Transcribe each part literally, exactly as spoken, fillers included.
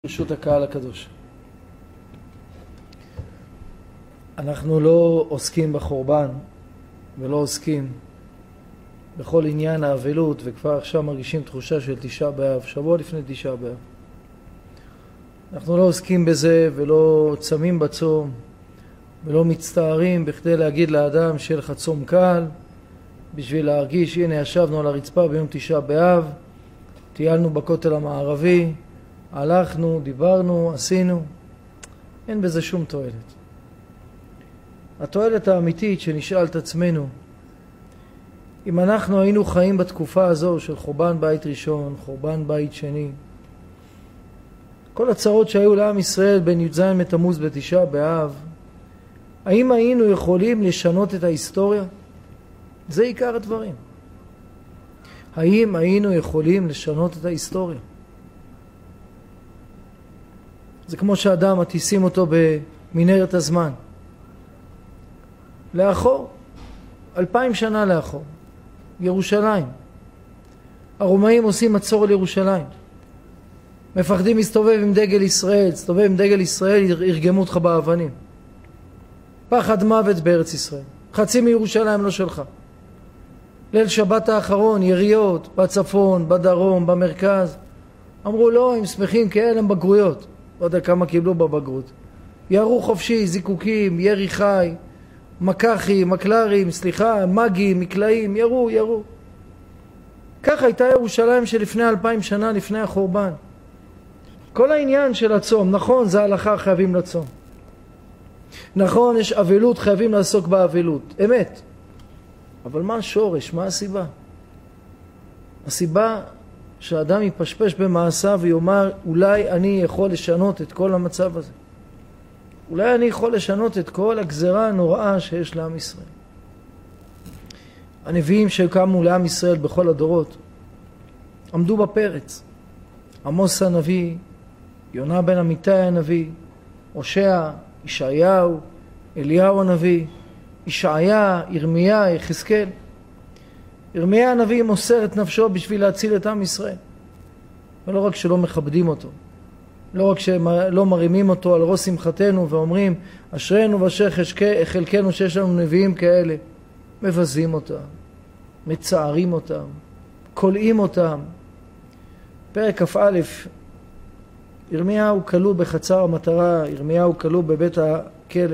ברשות הקהל הקדוש. אנחנו לא עוסקים בחורבן ולא עוסקים בכל עניין האבלות, וכבר עכשיו מרגישים תחושה של תשעה באב, שבוע לפני תשעה באב. אנחנו לא עוסקים בזה ולא צמים בצום ולא מצטערים בכדי להגיד לאדם שיהיה לך צום קל, בשביל להרגיש הנה ישבנו על הרצפה ביום תשעה באב, טיילנו בכותל המערבי, הלכנו, דיברנו, עשינו. אין בזה שום תועלת. התועלת האמיתית שנשאל את עצמנו, אם אנחנו היינו חיים בתקופה הזו של חורבן בית ראשון, חורבן בית שני, כל הצרות שהיו לעם ישראל בין י"ז בתמוז בתשעה באב, האם היינו יכולים לשנות את ההיסטוריה? זה עיקר הדברים. האם היינו יכולים לשנות את ההיסטוריה? זה כמו שאדם מטיסים אותו במנהרת הזמן. לאחור, אלפיים שנה לאחור, ירושלים. הרומאים עושים מצור על ירושלים. מפחדים להסתובב עם דגל ישראל, להסתובב עם דגל ישראל, ירגמו אותך באבנים. פחד מוות בארץ ישראל. חצי מירושלים לא שלך. ליל שבת האחרון, יריות, בצפון, בדרום, במרכז. אמרו לא, הם שמחים כאלה הם בגרויות. לא יודע כמה קיבלו בבגרות. ירו חופשי, זיקוקים, ירי חי, מקחים, מקלרים, סליחה, מגים, מקלעים, ירו, ירו. ככה הייתה ירושלים שלפני אלפיים שנה, לפני החורבן. כל העניין של הצום, נכון, זה הלכה, חייבים לצום. נכון, יש אבלות, חייבים לעסוק באבלות. אמת. אבל מה השורש? מה הסיבה? הסיבה שהאדם יפשפש במעשיו ויאמר, אולי אני יכול לשנות את כל המצב הזה. אולי אני יכול לשנות את כל הגזרה הנוראה שיש לעם ישראל. הנביאים שקמו לעם ישראל בכל הדורות עמדו בפרץ. עמוס הנביא, יונה בן אמיתי הנביא, הושע, ישעיהו, אליהו הנביא, ישעיה, ירמיה, יחזקאל. ירמיה הנביא מוסר את נפשו בשביל להציל את עם ישראל. ולא רק שלא מכבדים אותו, לא רק שלא מרימים אותו על ראש שמחתנו ואומרים אשרנו ואשר חלקנו שיש לנו נביאים כאלה, מבזים אותם, מצערים אותם, קולעים אותם. פרק כ"א, ירמיהו כלוא בחצר המטרה, ירמיהו כלוא בבית הכלא.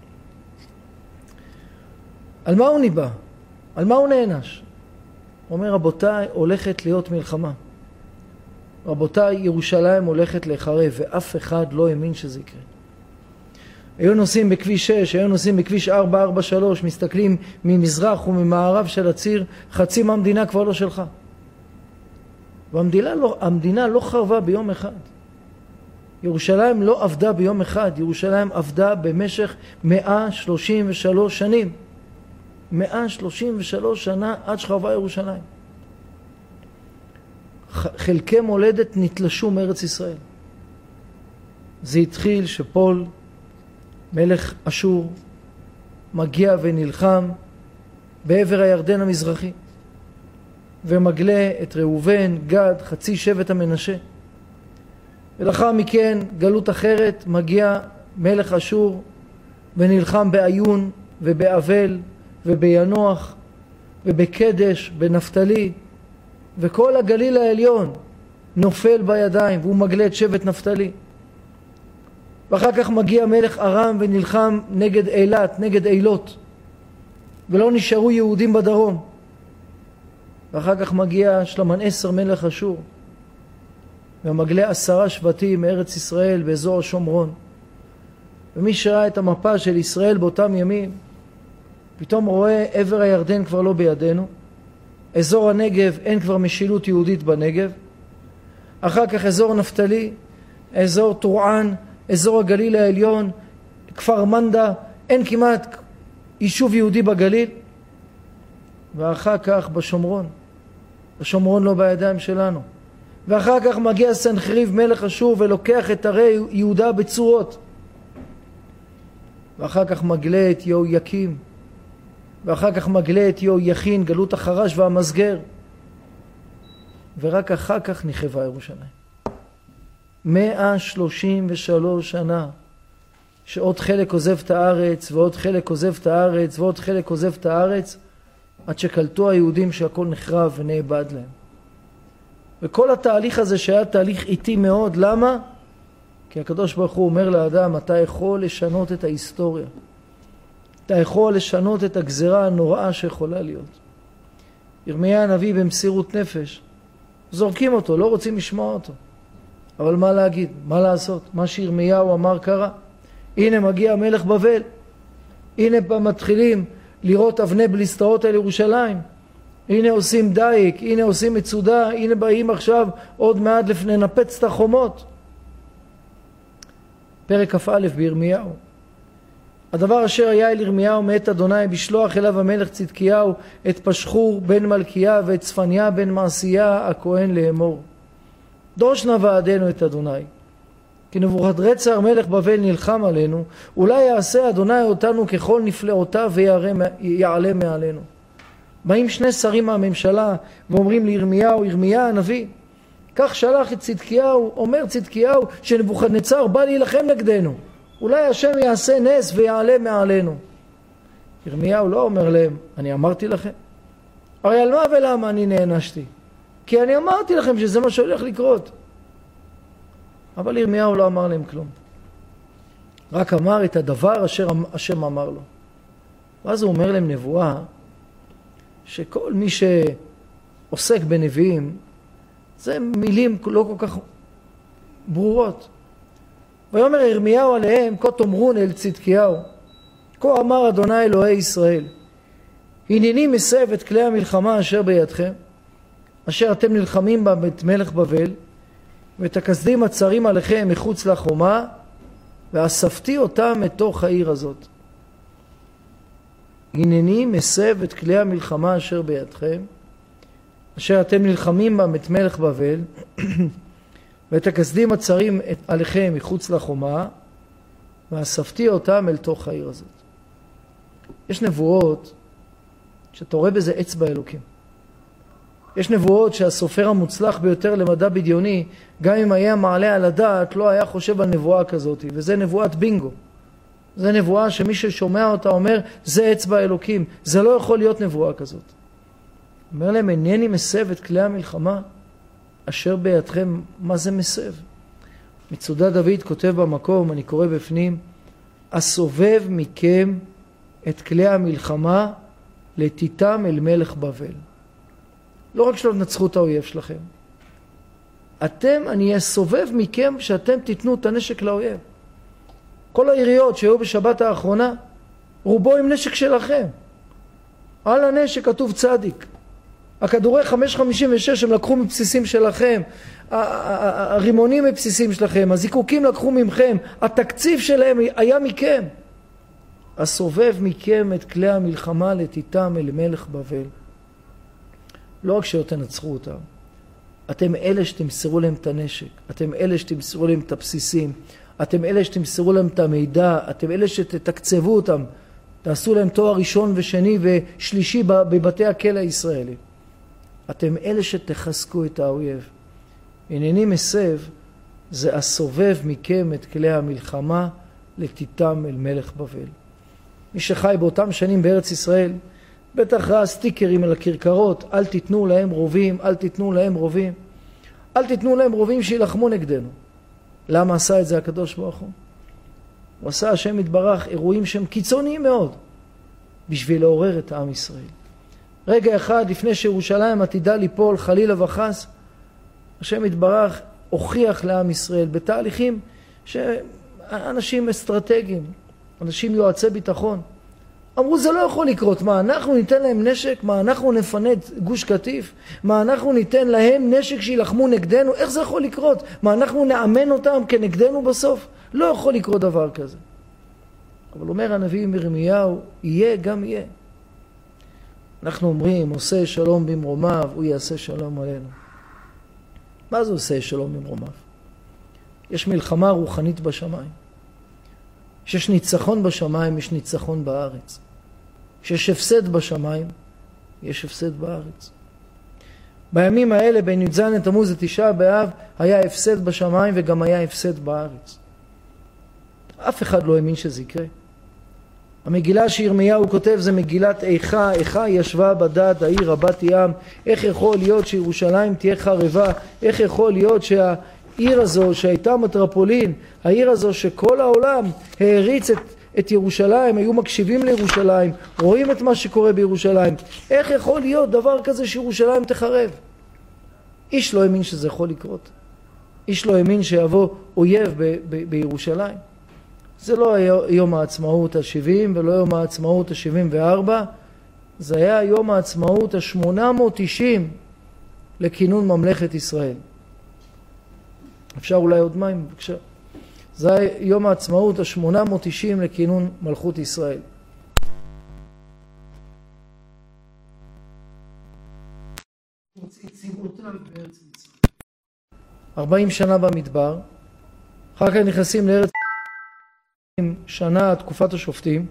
על מה הוא ניבא? על מה הוא נענש? הוא אומר, רבותיי, הולכת להיות מלחמה. רבותיי, ירושלים הולכת להיחרב, ואף אחד לא האמין שזה יקרה. היו נוסעים בכביש שש, היו נוסעים בכביש ארבע ארבע שלוש, מסתכלים ממזרח וממערב של הציר, חצי מהמדינה כבר לא שלך. והמדינה לא, המדינה לא חרבה ביום אחד. ירושלים לא עבדה ביום אחד, ירושלים עבדה במשך מאה שלושים ושלוש שנים. מאה שלושים ושלוש שנה עד שחרבה ירושלים. חלקי מולדת נתלשו מארץ ישראל. זה התחיל שפול, מלך אשור, מגיע ונלחם בעבר הירדן המזרחי, ומגלה את ראובן, גד, חצי שבט המנשה. ולאחר מכן גלות אחרת, מגיע מלך אשור ונלחם בעיון ובאבל ובינוח ובקדש, בנפתלי, וכל הגליל העליון נופל בידיים, והוא מגלה את שבט נפתלי. ואחר כך מגיע מלך ארם ונלחם נגד אילת, נגד אילות, ולא נשארו יהודים בדרום. ואחר כך מגיע שלמנסר מלך אשור, ומגלה עשרה שבטים מארץ ישראל באזור השומרון. ומי שראה את המפה של ישראל באותם ימים, פתאום רואה עבר הירדן כבר לא בידינו, אזור הנגב אין כבר משילות יהודית בנגב, אחר כך אזור נפתלי, אזור טורען, אזור הגליל העליון, כפר מנדה, אין כמעט יישוב יהודי בגליל, ואחר כך בשומרון, השומרון לא בידיים שלנו, ואחר כך מגיע סנחריב מלך אשור ולוקח את ערי יהודה בצורות, ואחר כך מגלה את יהויקים, ואחר כך מגלה את יהויכין, גלות החרש והמסגר, ורק אחר כך נחרבה ירושלים. מאה שלושים ושלוש שנה, שעוד חלק עוזב את הארץ, ועוד חלק עוזב את הארץ, ועוד חלק עוזב את הארץ, עד שקלטו היהודים שהכל נחרב ונאבד להם. וכל התהליך הזה שהיה תהליך איטי מאוד, למה? כי הקדוש ברוך הוא אומר לאדם, אתה יכול לשנות את ההיסטוריה. אתה יכול לשנות את הגזרה הנוראה שיכולה להיות. ירמיה הנביא במסירות נפש, זורקים אותו, לא רוצים לשמוע אותו. אבל מה להגיד? מה לעשות? מה שירמיהו אמר קרה. הנה מגיע מלך בבל. הנה מתחילים לראות אבני בליסטאות על ירושלים. הנה עושים דייק, הנה עושים מצודה, הנה באים עכשיו עוד מעט לפני נפץ את החומות. פרק כ"א בירמיהו. הדבר אשר היה אל ירמיהו מאת אדוני בשלוח אליו המלך צדקיהו את פשחור בן מלכיה ואת צפניה בן מעשיה הכהן לאמור. דרוש נא ועדנו את אדוני. כי נבוכדרצר מלך בבל נלחם עלינו, אולי יעשה אדוני אותנו ככל נפלאותיו ויעלה מעלינו. באים שני שרים מהממשלה ואומרים לירמיהו, ירמיה הנביא, כך שלח את צדקיהו, אומר צדקיהו שנבוכדנצר בא להילחם נגדנו. אולי השם יעשה נס ויעלה מעלינו. ירמיהו לא אומר להם, אני אמרתי לכם. הרי על מה ולמה אני נענשתי? כי אני אמרתי לכם שזה מה שהולך לקרות. אבל ירמיהו לא אמר להם כלום. רק אמר את הדבר אשר השם אמר לו. ואז הוא אומר להם נבואה, שכל מי שעוסק בנביאים, זה מילים לא כל כך ברורות. ויאמר ירמיהו עליהם, כה תאמרון אל צדקיהו, כה אמר אדוני אלוהי ישראל, הנני מסב את כלי המלחמה אשר בידכם, אשר אתם נלחמים בה את מלך בבל, ואת הכסדים הצרים עליכם מחוץ לחומה, ואספתי אותם מתוך העיר הזאת. הנני מסב את כלי המלחמה אשר בידכם, אשר אתם נלחמים בה את מלך בבל, ואת הכסדים הצרים עליכם מחוץ לחומה, ואספתי אותם אל תוך העיר הזאת. יש נבואות שאתה רואה בזה אצבע אלוקים. יש נבואות שהסופר המוצלח ביותר למדע בדיוני, גם אם היה מעלה על הדעת, לא היה חושב על נבואה כזאת, וזה נבואת בינגו. זה נבואה שמי ששומע אותה אומר, זה אצבע אלוקים, זה לא יכול להיות נבואה כזאת. אומר להם, אינני מסב את כלי המלחמה, אשר בידכם, מה זה מסב? מצודה דוד כותב במקום, אני קורא בפנים, הסובב מכם את כלי המלחמה, לתיתם אל מלך בבל. לא רק שלא תנצחו את האויב שלכם. אתם, אני אסובב מכם שאתם תיתנו את הנשק לאויב. כל העיריות שהיו בשבת האחרונה, רובו עם נשק שלכם. על הנשק כתוב צדיק. הכדורי חמש חמישים ושש הם לקחו מבסיסים שלכם, הרימונים מבסיסים שלכם, הזיקוקים לקחו ממכם, התקציב שלהם היה מכם. הסובב מכם את כלי המלחמה לתיתם אל מלך בבל. לא רק שתנצחו אותם, אתם אלה שתמסרו להם את הנשק, אתם אלה שתמסרו להם את הבסיסים, אתם אלה שתמסרו להם את המידע, אתם אלה שתתקצבו אותם, תעשו להם תואר ראשון ושני ושלישי בבתי הכלא הישראלי. אתם אלה שתחזקו את האויב. הנני מסב, זה הסובב מכם את כלי המלחמה לתיתם אל מלך בבל. מי שחי באותם שנים בארץ ישראל, בטח ראה סטיקרים על הכרכרות, אל תיתנו להם רובים, אל תיתנו להם רובים. אל תיתנו להם רובים שילחמו נגדנו. למה עשה את זה הקדוש ברוך הוא? הוא עשה השם יתברך אירועים שהם קיצוניים מאוד, בשביל לעורר את העם ישראל. רגע אחד לפני שירושלים עתידה ליפול חלילה וחס, השם יתברך הוכיח לעם ישראל בתהליכים שאנשים אסטרטגיים, אנשים יועצי ביטחון, אמרו זה לא יכול לקרות, מה אנחנו ניתן להם נשק, מה אנחנו נפנה את גוש קטיף, מה אנחנו ניתן להם נשק שילחמו נגדנו, איך זה יכול לקרות? מה אנחנו נאמן אותם כנגדנו בסוף? לא יכול לקרות דבר כזה. אבל אומר הנביא ירמיהו, יהיה גם יהיה. אנחנו אומרים, עושה שלום במרומיו, הוא יעשה שלום עלינו. מה זה עושה שלום במרומיו? יש מלחמה רוחנית בשמיים. כשיש ניצחון בשמיים, יש ניצחון בארץ. כשיש הפסד בשמיים, יש הפסד בארץ. בימים האלה בין י"ז לתמוז לתשעה באב היה הפסד בשמיים וגם היה הפסד בארץ. אף אחד לא האמין שזה יקרה. המגילה שירמיהו כותב זה מגילת איכה, איכה ישבה בדד העיר רבת ים. איך יכול להיות שירושלים תהיה חרבה? איך יכול להיות שהעיר הזו שהייתה מטרופולין, העיר הזו שכל העולם העריץ את, את ירושלים, היו מקשיבים לירושלים, רואים את מה שקורה בירושלים, איך יכול להיות דבר כזה שירושלים תחרב? איש לא האמין שזה יכול לקרות. איש לא האמין שיבוא אויב ב- ב- בירושלים. זה לא היה יום העצמאות ה-שבעים ולא יום העצמאות ה-שבעים וארבע, זה היה יום העצמאות ה-שמונה מאות תשעים לכינון ממלכת ישראל. אפשר אולי עוד מים? בבקשה. זה היה יום העצמאות ה-שמונה מאות תשעים לכינון מלכות ישראל. ארבעים שנה במדבר, אחר כך נכנסים לארץ שנה תקופת השופטים,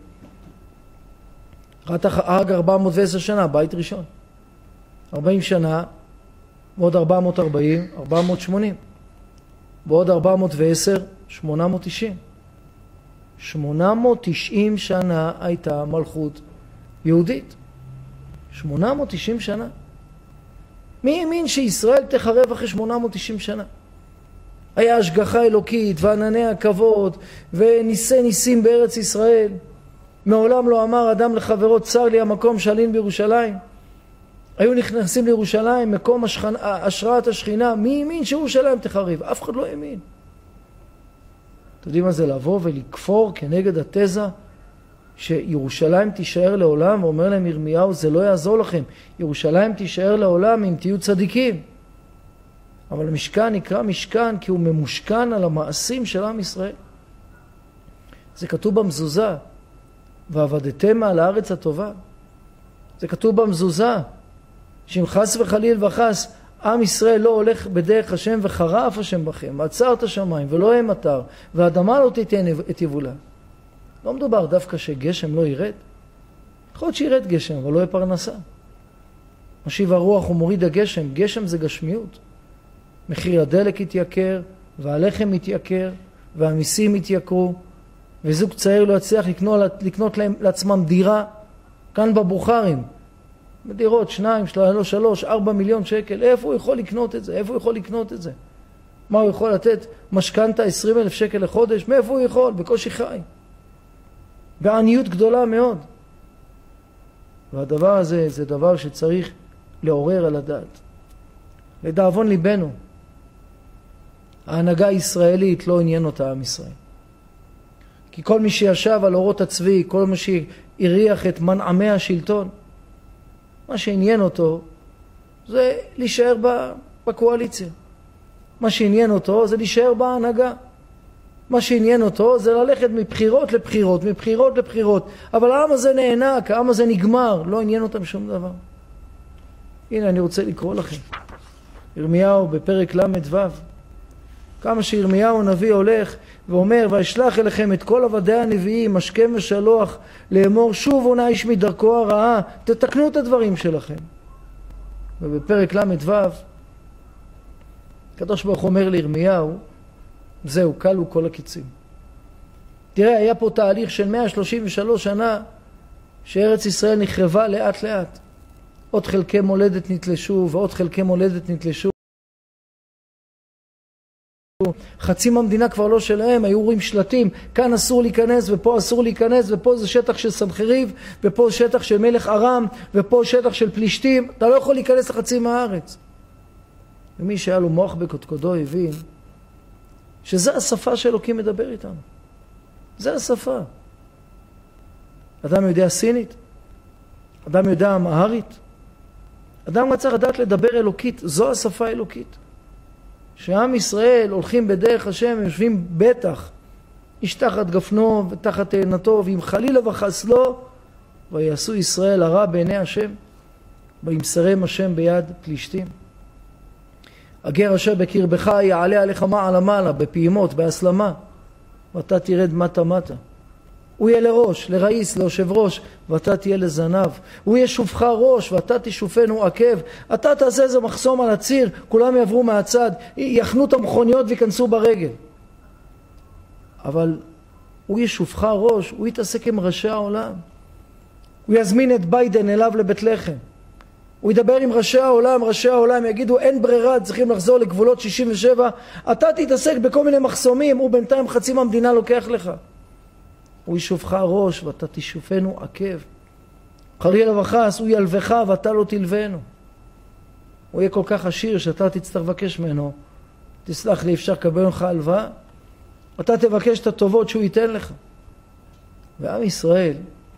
רק ארבע מאות ועשר שנה, בית ראשון. ארבעים שנה, ועוד ארבע מאות וארבעים, ארבע מאות ושמונים. ועוד ארבע מאות ועשר, שמונה מאות תשעים. שמונה מאות תשעים שנה הייתה מלכות יהודית. שמונה מאות תשעים שנה. מי האמין שישראל תחרב אחרי שמונה מאות תשעים שנה? היה השגחה אלוקית וענני הכבוד וניסי ניסים בארץ ישראל. מעולם לא אמר אדם לחברו צר לי המקום שעלין בירושלים. היו נכנסים לירושלים, מקום השכנ... השראת השכינה. מי האמין שירושלים תחריב? אף אחד לא האמין. אתם יודעים מה זה לבוא ולכפור כנגד התזה שירושלים תישאר לעולם? ואומר להם ירמיהו, זה לא יעזור לכם. ירושלים תישאר לעולם אם תהיו צדיקים. אבל המשכן נקרא משכן כי הוא ממושכן על המעשים של עם ישראל. זה כתוב במזוזה, ועבדתם על הארץ הטובה. זה כתוב במזוזה, שאם חס וחליל וחס עם ישראל לא הולך בדרך השם וחרף השם בכם, ועצר את השמיים ולא הם מטר, והאדמה לא תיתן את יבולה. לא מדובר דווקא שגשם לא ירד. יכול להיות שירד גשם, אבל לא יהיה פרנסה. משיב הרוח ומוריד הגשם. גשם זה גשמיות. מחיר הדלק התייקר, והלחם התייקר, והמיסים התייקרו, וזוג צעיר לא יצליח לקנות, לקנות להם, לעצמם דירה, כאן בבוכרים, בדירות שניים, שלוש, שלוש, ארבע מיליון שקל. איפה הוא יכול לקנות את זה? איפה הוא יכול לקנות את זה? מה הוא יכול לתת? משכנתה עשרים אלף שקל לחודש? מאיפה הוא יכול? בקושי חי. בעניות גדולה מאוד. והדבר הזה זה דבר שצריך לעורר על הדעת. לדאבון ליבנו, ההנהגה הישראלית לא עניין אותה עם ישראל. כי כל מי שישב על אורות הצבי, כל מי שהריח את מנעמי השלטון, מה שעניין אותו זה להישאר בקואליציה. מה שעניין אותו זה להישאר בהנהגה. מה שעניין אותו זה ללכת מבחירות לבחירות, מבחירות לבחירות. אבל העם הזה נענק, העם הזה נגמר, לא עניין אותם שום דבר. הנה אני רוצה לקרוא לכם. ירמיהו בפרק למד ו', כמה שירמיהו הנביא הולך ואומר, וישלח אליכם את כל עבדי הנביאים, השכם ושלוח, לאמור שובו נא איש מדרכו הרעה, תתקנו את הדברים שלכם. ובפרק למד ו', הקדוש ברוך הוא אומר לירמיהו, זהו, קלו כל הקיצים. תראה, היה פה תהליך של מאה שלושים ושלוש שנה, שארץ ישראל נחרבה לאט לאט. עוד חלקי מולדת נתלשו, ועוד חלקי מולדת נתלשו. חצי מהמדינה כבר לא שלהם, היו רואים שלטים, כאן אסור להיכנס, ופה אסור להיכנס, ופה זה שטח של סנחריב, ופה שטח של מלך ארם, ופה שטח של פלישתים. אתה לא יכול להיכנס לחצי מהארץ. ומי שהיה לו מוח בקודקודו הבין, שזה השפה שאלוקים מדבר איתנו. זה השפה. אדם יודע סינית, אדם יודע אמהרית, אדם רצה לדעת לדבר אלוקית, זו השפה האלוקית. שעם ישראל הולכים בדרך השם, הם יושבים בטח, איש תחת גפנו ותחת תאנתו, ואם חלילה וחס לא, ויעשו ישראל הרע בעיני השם, וימסרם השם ביד פלישתים. הגר אשר בקרבך יעלה עליך מעלה מעלה, בפעימות, בהסלמה, ואתה תרד מטה מטה. הוא יהיה לראש, לראיס, ליושב ראש, ואתה תהיה לזנב. הוא ישופך ראש, ואתה תשופנו עקב. אתה תעשה איזה מחסום על הציר, כולם יעברו מהצד, יחנו את המכוניות ויכנסו ברגל. אבל הוא ישופך ראש, הוא יתעסק עם ראשי העולם. הוא יזמין את ביידן אליו לבית לחם. הוא ידבר עם ראשי העולם, ראשי העולם יגידו אין ברירה, צריכים לחזור לגבולות שישים ושבע. אתה תתעסק בכל מיני מחסומים, הוא בינתיים חצי מהמדינה לוקח לך. הוא ישופך ראש ואתה תשופנו עקב. חלילה וחס, הוא ילבך ואתה לא תלבנו. הוא יהיה כל כך עשיר שאתה תצטרך לבקש ממנו. תסלח לי, אפשר לקבל לך הלוואה? אתה תבקש את הטובות שהוא ייתן לך. ועם ישראל,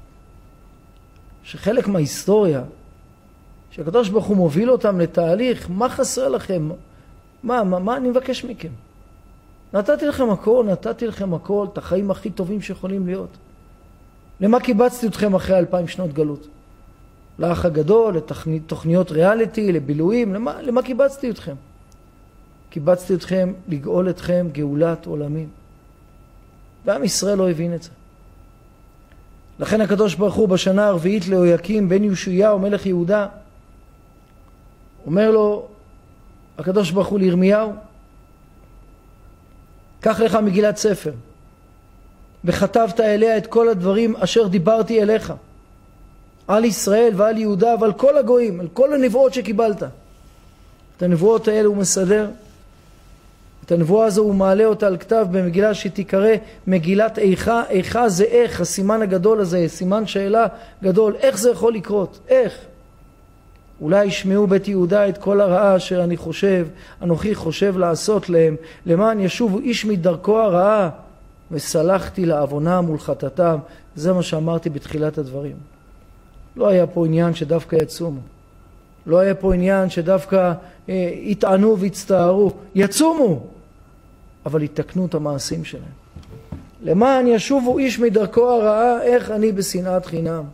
שחלק מההיסטוריה, שהקדוש ברוך הוא מוביל אותם לתהליך, מה חסר לכם? מה, מה, מה אני מבקש מכם? נתתי לכם הכל, נתתי לכם הכל, את החיים הכי טובים שיכולים להיות. למה קיבצתי אתכם אחרי אלפיים שנות גלות? לאח הגדול, לתוכניות ריאליטי, לבילויים, למה, למה קיבצתי אתכם? קיבצתי אתכם לגאול אתכם גאולת עולמים. ועם ישראל לא הבין את זה. לכן הקדוש ברוך הוא בשנה הרביעית ליהויקים בן יושיהו מלך יהודה, אומר לו הקדוש ברוך הוא לירמיהו, קח לך מגילת ספר, וכתבת אליה את כל הדברים אשר דיברתי אליך, על ישראל ועל יהודה ועל כל הגויים, על כל הנבואות שקיבלת. את הנבואות האלה הוא מסדר, את הנבואה הזו הוא מעלה אותה על כתב במגילה שתיקרא מגילת איכה. איכה זה איך, הסימן הגדול הזה, סימן שאלה גדול, איך זה יכול לקרות? איך? אולי ישמעו בית יהודה את כל הרעה אשר אני חושב, אנוכי חושב לעשות להם, למען ישובו איש מדרכו הרעה, וסלחתי לעוונם ולחטאתם. זה מה שאמרתי בתחילת הדברים. לא היה פה עניין שדווקא יצומו. לא היה פה עניין שדווקא אה, יטענו והצטערו. יצומו, אבל יתקנו את המעשים שלהם. למען ישובו איש מדרכו הרעה, איך אני בשנאת חינם.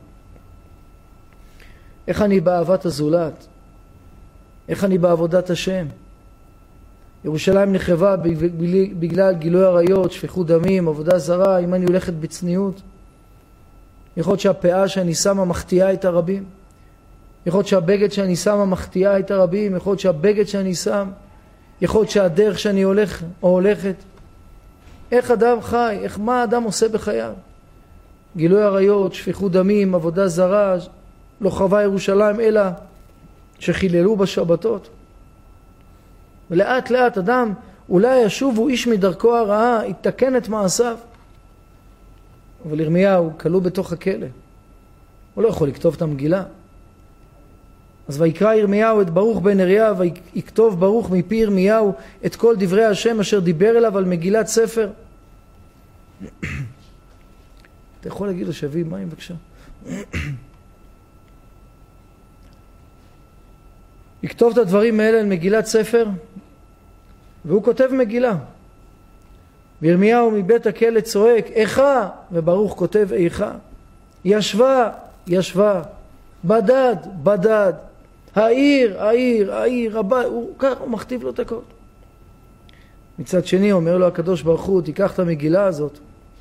איך אני באהבת הזולת. איך אני בעבודת השם. ירושלים נחרבה בגלל גילוי עריות, שפיכות דמים, עבודה זרה. אם אני הולכת בצניעות, יכול להיות שהפאה שאני שמה מחטיאה את הרבים. יכול להיות שהבגד שאני שמה מחטיאה את הרבים. יכול להיות שהבגד שאני שם, יכול להיות שהדרך שאני הולך או הולכת. איך אדם חי, איך, מה האדם עושה בחייו? גילוי עריות, שפיכות דמים, עבודה זרה, לא חרבה ירושלים אלא שחיללו בשבתות. ולאט לאט אדם אולי ישובו איש מדרכו הרעה, יתקן את מעשיו. אבל ירמיהו כלוא בתוך הכלא. הוא לא יכול לכתוב את המגילה. אז ויקרא ירמיהו את ברוך בן נריה, ויקטוב ברוך מפי ירמיהו את כל דברי השם אשר דיבר אליו על מגילת ספר. אתה יכול להגיד לו שיביא מים בבקשה? יכתוב את הדברים האלה על מגילת ספר, והוא כותב מגילה. וירמיהו מבית הכלא צועק, איכה, וברוך כותב איכה. ישבה, ישבה, בדד, בדד, העיר, העיר, העיר, הבא, הוא כך, הוא מכתיב לו את הכל. מצד שני אומר לו הקדוש ברוך הוא, תיקח את המגילה הזאת,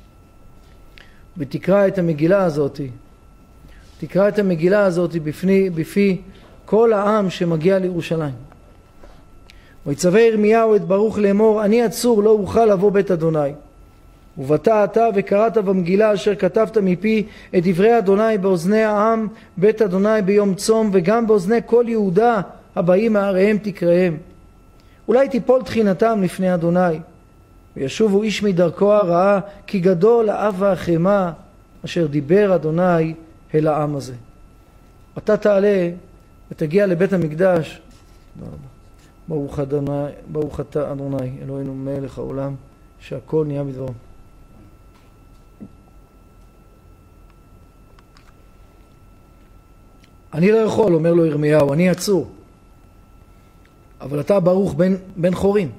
ותקרא את המגילה הזאת, תקרא את המגילה הזאת בפני, בפי כל העם שמגיע לירושלים. ויצווה ירמיהו את ברוך לאמור, אני עצור לא אוכל לבוא בית אדוני. ובאת אתה וקראת במגילה אשר כתבת מפי את דברי אדוני באוזני העם בית אדוני ביום צום, וגם באוזני כל יהודה הבאים מעריהם תקראם. אולי תיפול תחינתם לפני אדוני, וישובו איש מדרכו הרעה, כי גדול האב והחמה אשר דיבר אדוני אל העם הזה. אתה תעלה ותגיע לבית המקדש. ברוך אדוני, ברוך אתה אדוני אלוהינו מלך העולם, שהכל נהיה בדברו. אני לא יכול, אומר לו ירמיהו, אני עצור. אבל אתה ברוך בן, בן חורים.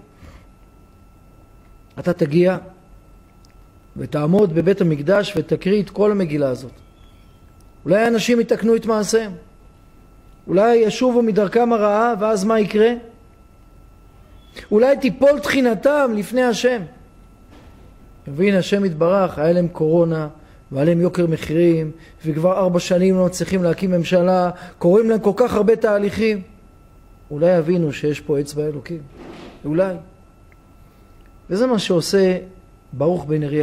אתה תגיע ותעמוד בבית המקדש ותקריא את כל המגילה הזאת. אולי אנשים יתקנו את מעשיהם. אולי ישובו מדרכם הרעה, ואז מה יקרה? אולי תיפול תחינתם לפני השם. והנה השם יתברך, היה להם קורונה, ועליהם יוקר מחירים, וכבר ארבע שנים לא צריכים להקים ממשלה, קוראים להם כל כך הרבה תהליכים. אולי יבינו שיש פה אצבע אלוקים. אולי. וזה מה שעושה ברוך בן נריה.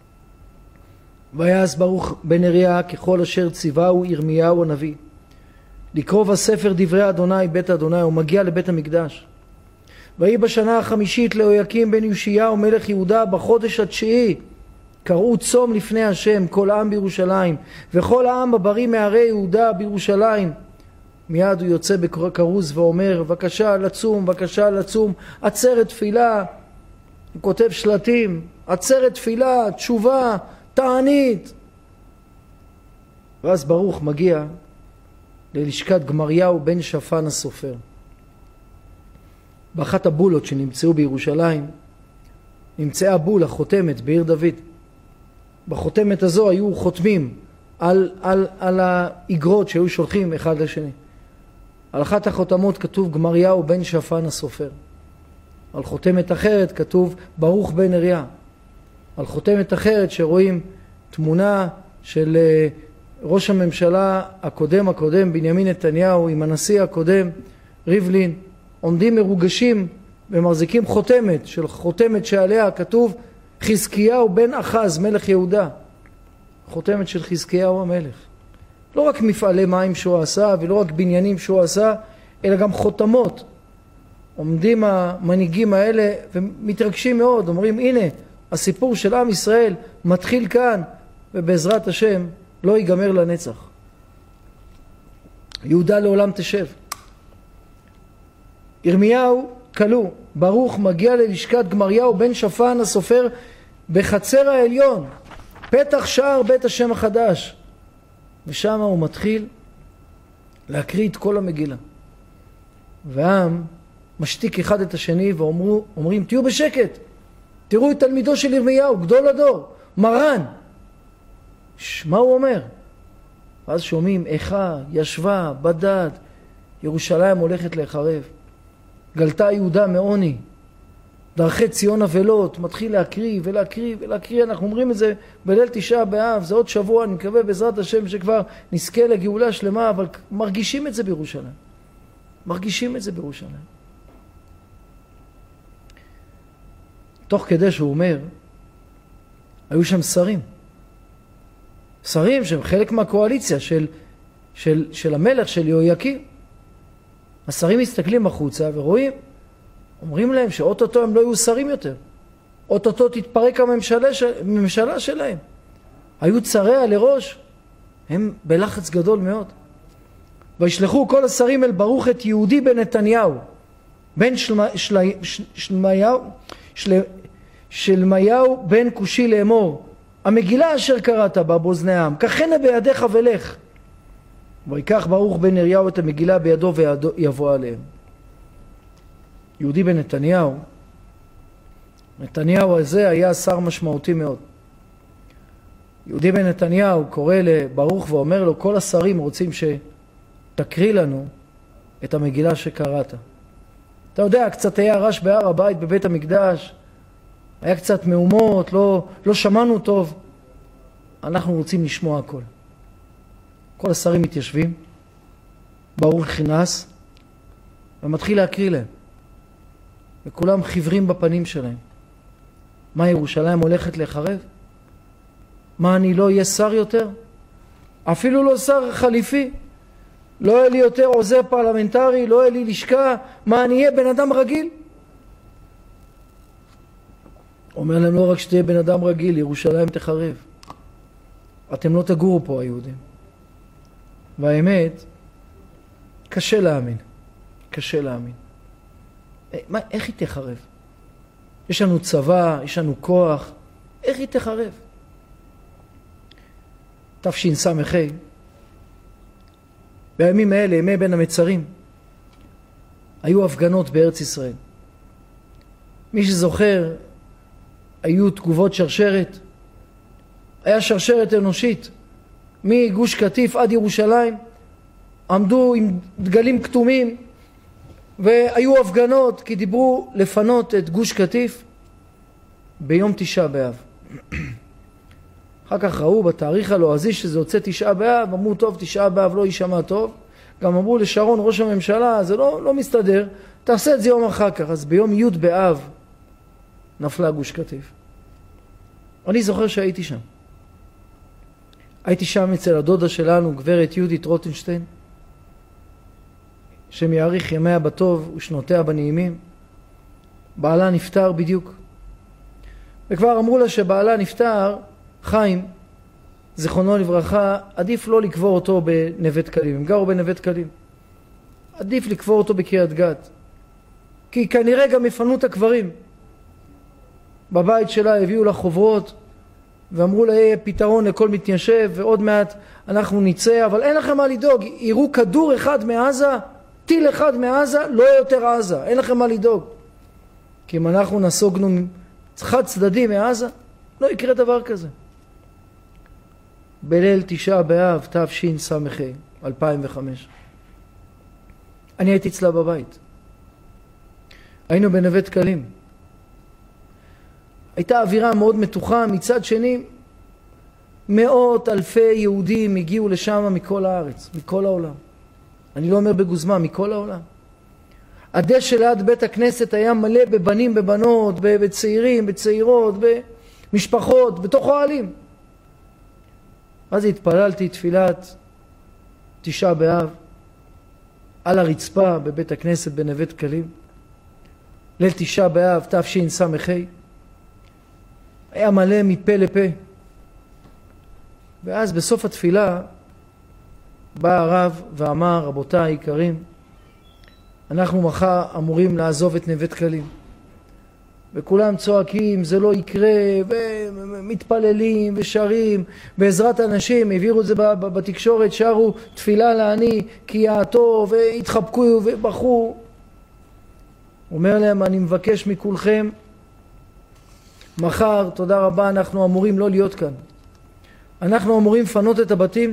ויעש ברוך בן נריה ככל אשר ציווהו ירמיהו הנביא. לקרוא בספר דברי אדוני בית אדוני, הוא מגיע לבית המקדש. ויהי בשנה החמישית ליהויקים בן יאשיהו מלך יהודה בחודש התשיעי, קראו צום לפני השם כל העם בירושלים, וכל העם בברים מערי יהודה בירושלים. מיד הוא יוצא בכרוז ואומר, בבקשה לצום, בבקשה לצום, עצרת תפילה. הוא כותב שלטים, עצרת תפילה, תשובה, תענית. ואז ברוך מגיע ללשכת גמריהו בן שפן הסופר. באחת הבולות שנמצאו בירושלים, נמצאה בולה חותמת בעיר דוד. בחותמת הזו היו חותמים על, על, על האגרות שהיו שולחים אחד לשני. על אחת החותמות כתוב גמריהו בן שפן הסופר. על חותמת אחרת כתוב ברוך בן נריה. על חותמת אחרת שרואים תמונה של ראש הממשלה הקודם הקודם בנימין נתניהו עם הנשיא הקודם ריבלין, עומדים מרוגשים ומחזיקים חותמת של חותמת שעליה כתוב חזקיהו בן אחז מלך יהודה. חותמת של חזקיהו המלך. לא רק מפעלי מים שהוא עשה ולא רק בניינים שהוא עשה, אלא גם חותמות. עומדים המנהיגים האלה ומתרגשים מאוד, אומרים הנה הסיפור של עם ישראל מתחיל כאן ובעזרת השם לא ייגמר לנצח. יהודה לעולם תשב. ירמיהו כלו, ברוך מגיע ללשכת גמריהו בן שפן הסופר בחצר העליון, פתח שער בית השם החדש, ושם הוא מתחיל להקריא את כל המגילה. והעם משתיק אחד את השני ואומרים תהיו בשקט, תראו את תלמידו של ירמיהו גדול הדור מרן. מה הוא אומר? ואז שומעים איכה ישבה בדד, ירושלים הולכת להיחרב, גלתה יהודה מעוני, דרכי ציון אבלות. מתחיל להקריא ולהקריא ולהקריא. אנחנו אומרים את זה בליל תשעה באב, זה עוד שבוע, אני מקווה בעזרת השם שכבר נזכה לגאולה שלמה, אבל מרגישים את זה בירושלים. מרגישים את זה בירושלים. תוך כדי שהוא אומר, היו שם שרים. שרים שהם חלק מהקואליציה של, של, של המלך, של יהויקים. השרים מסתכלים החוצה ורואים, אומרים להם שאוטוטו הם לא יהיו שרים יותר. אוטוטו תתפרק הממשלה, של, הממשלה שלהם. היו צריה לראש. הם בלחץ גדול מאוד. וישלחו כל השרים אל ברוך את יהודי בן נתניהו, בן שלמיהו, שלמיהו בן כושי לאמור, המגילה אשר קראת בה באוזני העם, ככנה בידיך ולך. ויקח ברוך בן נריהו את המגילה בידו ויבוא עליהם. יהודי בן נתניהו, נתניהו הזה היה שר משמעותי מאוד. יהודי בן נתניהו קורא לברוך ואומר לו, כל השרים רוצים שתקריא לנו את המגילה שקראת. אתה יודע, קצת היה רעש בהר הבית בבית המקדש, היה קצת מהומות, לא, לא שמענו טוב. אנחנו רוצים לשמוע הכל. כל השרים מתיישבים, ברוך נכנס ומתחיל להקריא להם. וכולם חיוורים בפנים שלהם. מה, ירושלים הולכת להיחרב? מה, אני לא אהיה שר יותר? אפילו לא שר חליפי. לא יהיה לי יותר עוזר פרלמנטרי, לא יהיה לי לשכה. מה, אני אהיה בן אדם רגיל? אומר להם, לא רק שתהיה בן אדם רגיל, ירושלים תחרב. אתם לא תגורו פה היהודים. והאמת, קשה להאמין. קשה להאמין. מה, איך היא תחרב? יש לנו צבא, יש לנו כוח. איך היא תחרב? תשס"ה, בימים האלה, ימי בין המצרים, היו הפגנות בארץ ישראל. מי שזוכר, היו תגובות שרשרת. היה שרשרת אנושית. מגוש קטיף עד ירושלים, עמדו עם דגלים כתומים, והיו הפגנות כי דיברו לפנות את גוש קטיף ביום תשעה באב. אחר כך ראו בתאריך הלועזי שזה יוצא תשעה באב, אמרו טוב, תשעה באב לא יישמע טוב. גם אמרו לשרון ראש הממשלה, זה לא, לא מסתדר, תעשה את זה יום אחר כך. אז ביום י' באב נפלה גוש קטיף. אני זוכר שהייתי שם. הייתי שם אצל הדודה שלנו, גברת יהודית רוטנשטיין, שם יאריך ימיה בטוב ושנותיה בנעימים. בעלה נפטר בדיוק. וכבר אמרו לה שבעלה נפטר, חיים, זיכרונו לברכה, עדיף לא לקבור אותו בנווה קלים. הם גרו בנווה קלים. עדיף לקבור אותו בקריית גת. כי כנראה גם יפנו את הקברים. בבית שלה הביאו לה חוברות, ואמרו לה יהיה פתרון לכל מתיישב, ועוד מעט אנחנו נצא, אבל אין לכם מה לדאוג. יראו כדור אחד מעזה, טיל אחד מעזה, לא יותר עזה. אין לכם מה לדאוג. כי אם אנחנו נסוגנו חד צדדי מעזה, לא יקרה דבר כזה. בליל תשעה באב תשס"ה, אלפיים וחמש. אני הייתי אצלה בבית. היינו בנווה קלים. הייתה אווירה מאוד מתוחה, מצד שני מאות אלפי יהודים הגיעו לשם מכל הארץ, מכל העולם. אני לא אומר בגוזמה, מכל העולם. הדשא ליד בית הכנסת היה מלא בבנים, בבנות, בצעירים, בצעירות, במשפחות, בתוך אוהלים. אז התפללתי תפילת תשעה באב על הרצפה בבית הכנסת בנווה קלים. ליל תשעה באב תשס"ה. היה מלא מפה לפה. ואז בסוף התפילה בא הרב ואמר, רבותיי היקרים, אנחנו מחר אמורים לעזוב את נווה קלים. וכולם צועקים, זה לא יקרה, ומתפללים ושרים, בעזרת אנשים, העבירו את זה בתקשורת, שרו תפילה לעני, כי יעתו, והתחבקו ובחרו. אומר להם, אני מבקש מכולכם, מחר, תודה רבה, אנחנו אמורים לא להיות כאן. אנחנו אמורים לפנות את הבתים,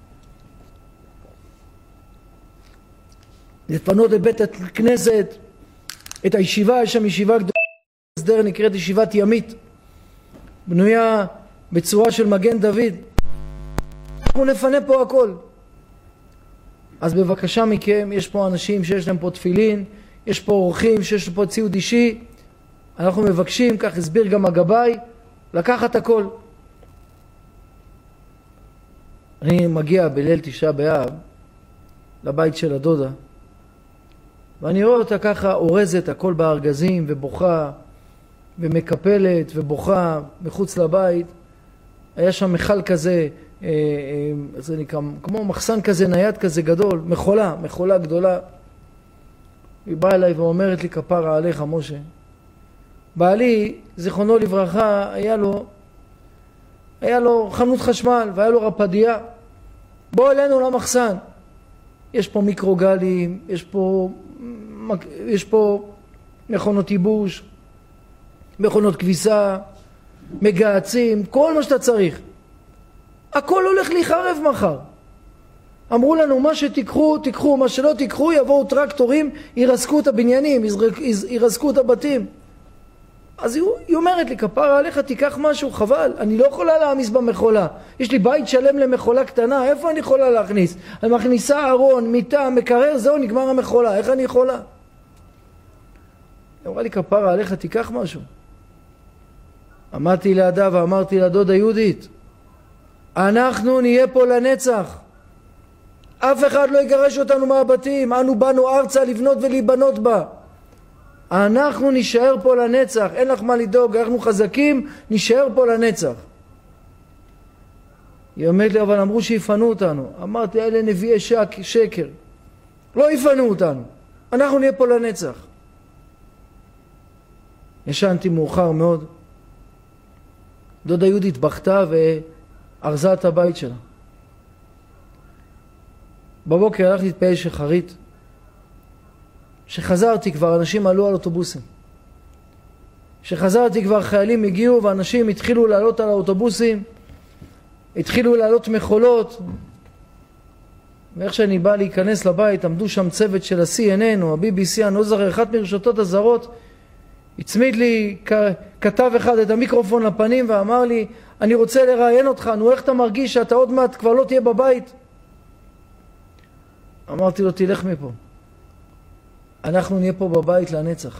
לפנות את בית הכנסת, את הישיבה, יש שם ישיבה גדולה, הסדר נקראת ישיבת ימית, בנויה בצורה של מגן דוד. אנחנו נפנה פה הכל. אז בבקשה מכם, יש פה אנשים שיש להם פה תפילין, יש פה אורחים שיש פה ציוד אישי, אנחנו מבקשים, כך הסביר גם הגבאי, לקחת הכל. אני מגיע בליל תשעה באב לבית של הדודה, ואני רואה אותה ככה אורזת הכל בארגזים ובוכה ומקפלת ובוכה מחוץ לבית. היה שם מחל כזה, אה, אה, זה נקרא, כמו מחסן כזה נייד כזה גדול, מחולה, מחולה גדולה. היא באה אליי ואומרת לי, כפרה עליך משה, בעלי, זיכרונו לברכה, היה לו, היה לו חנות חשמל והיה לו רפדיה. בוא אלינו למחסן. יש פה מיקרוגלים, יש פה, יש פה מכונות ייבוש, מכונות כביסה, מגהצים, כל מה שאתה צריך. הכל הולך להיחרב מחר. אמרו לנו, מה שתיקחו, תיקחו, מה שלא תיקחו, יבואו טרקטורים, ירסקו את הבניינים, ירסקו את הבתים. אז היא אומרת לי, כפרה עליך, תיקח משהו, חבל, אני לא יכולה להעמיס במחולה. יש לי בית שלם למחולה קטנה, איפה אני יכולה להכניס? אני מכניסה ארון, מיטה, מקרר, זהו, נגמר המחולה, איך אני יכולה? היא אמרה לי, כפרה עליך, תיקח משהו. עמדתי לידה ואמרתי לדודה יהודית, אנחנו נהיה פה לנצח. אף אחד לא יגרש אותנו מהבתים, אנו באנו ארצה לבנות ולהיבנות בה. אנחנו נשאר פה לנצח, אין לך מה לדאוג, אנחנו חזקים, נשאר פה לנצח. היא אומרת לי, אבל אמרו שיפנו אותנו. אמרתי, אלה נביאי שק, שקר. לא יפנו אותנו, אנחנו נהיה פה לנצח. ישנתי מאוחר מאוד. דודה יהודית בכתה וארזה את הבית שלה. בבוקר הלכתי להתפעל שחרית. שחזרתי כבר, אנשים עלו על אוטובוסים. שחזרתי כבר, חיילים הגיעו ואנשים התחילו לעלות על האוטובוסים, התחילו לעלות מחולות. ואיך שאני בא להיכנס לבית, עמדו שם צוות של ה-סי אן אן או ה-בי בי סי, אני לא זוכר, אחת מרשתות הזרות, הצמיד לי כתב אחד את המיקרופון לפנים ואמר לי, אני רוצה לראיין אותך, נו איך אתה מרגיש שאתה עוד מעט כבר לא תהיה בבית? אמרתי לו, תלך מפה. אנחנו נהיה פה בבית לנצח.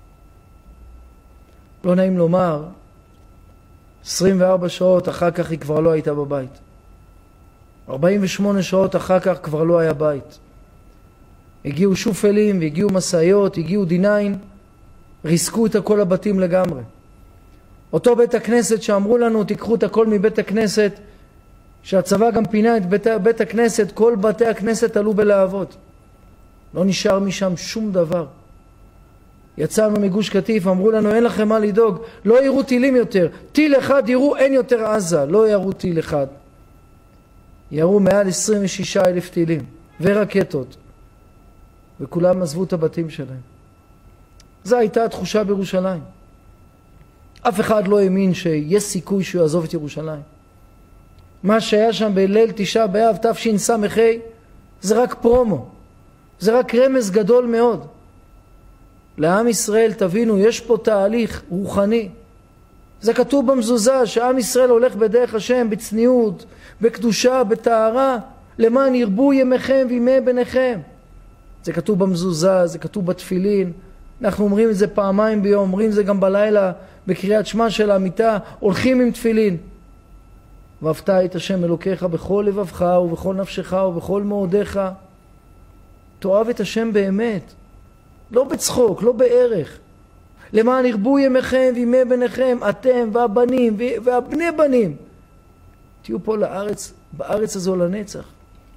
לא נעים לומר, עשרים וארבע שעות אחר כך היא כבר לא הייתה בבית. ארבעים ושמונה שעות אחר כך כבר לא היה בית. הגיעו שופלים והגיעו מסעיות, הגיעו דיניין, ריסקו את כל הבתים לגמרי. אותו בית הכנסת שאמרו לנו, תיקחו את הכל מבית הכנסת, שהצבא גם פינה את בית, בית הכנסת, כל בתי הכנסת עלו בלהבות. לא נשאר משם שום דבר. יצאנו מגוש קטיף, אמרו לנו, אין לכם מה לדאוג, לא יראו טילים יותר. טיל אחד יראו, אין יותר עזה, לא יראו טיל אחד. יראו מעל עשרים ושישה אלף טילים ורקטות. וכולם עזבו את הבתים שלהם. זו הייתה התחושה בירושלים. אף אחד לא האמין שיש סיכוי שהוא יעזוב את ירושלים. מה שהיה שם בליל תשעה באב תשס"ה זה רק פרומו. זה רק רמז גדול מאוד. לעם ישראל, תבינו, יש פה תהליך רוחני. זה כתוב במזוזה שעם ישראל הולך בדרך השם בצניעות, בקדושה, בטהרה, למען ירבו ימיכם וימי בניכם. זה כתוב במזוזה, זה כתוב בתפילין. אנחנו אומרים את זה פעמיים ביום, אומרים את זה גם בלילה בקריאת שמע של המיטה, הולכים עם תפילין. ואהבת את השם אלוקיך בכל לבבך ובכל נפשך ובכל מאודיך. תאהב את השם באמת, לא בצחוק, לא בערך. למען ירבו ימיכם וימי בניכם, אתם והבנים והבני בנים. תהיו פה לארץ, בארץ הזו לנצח.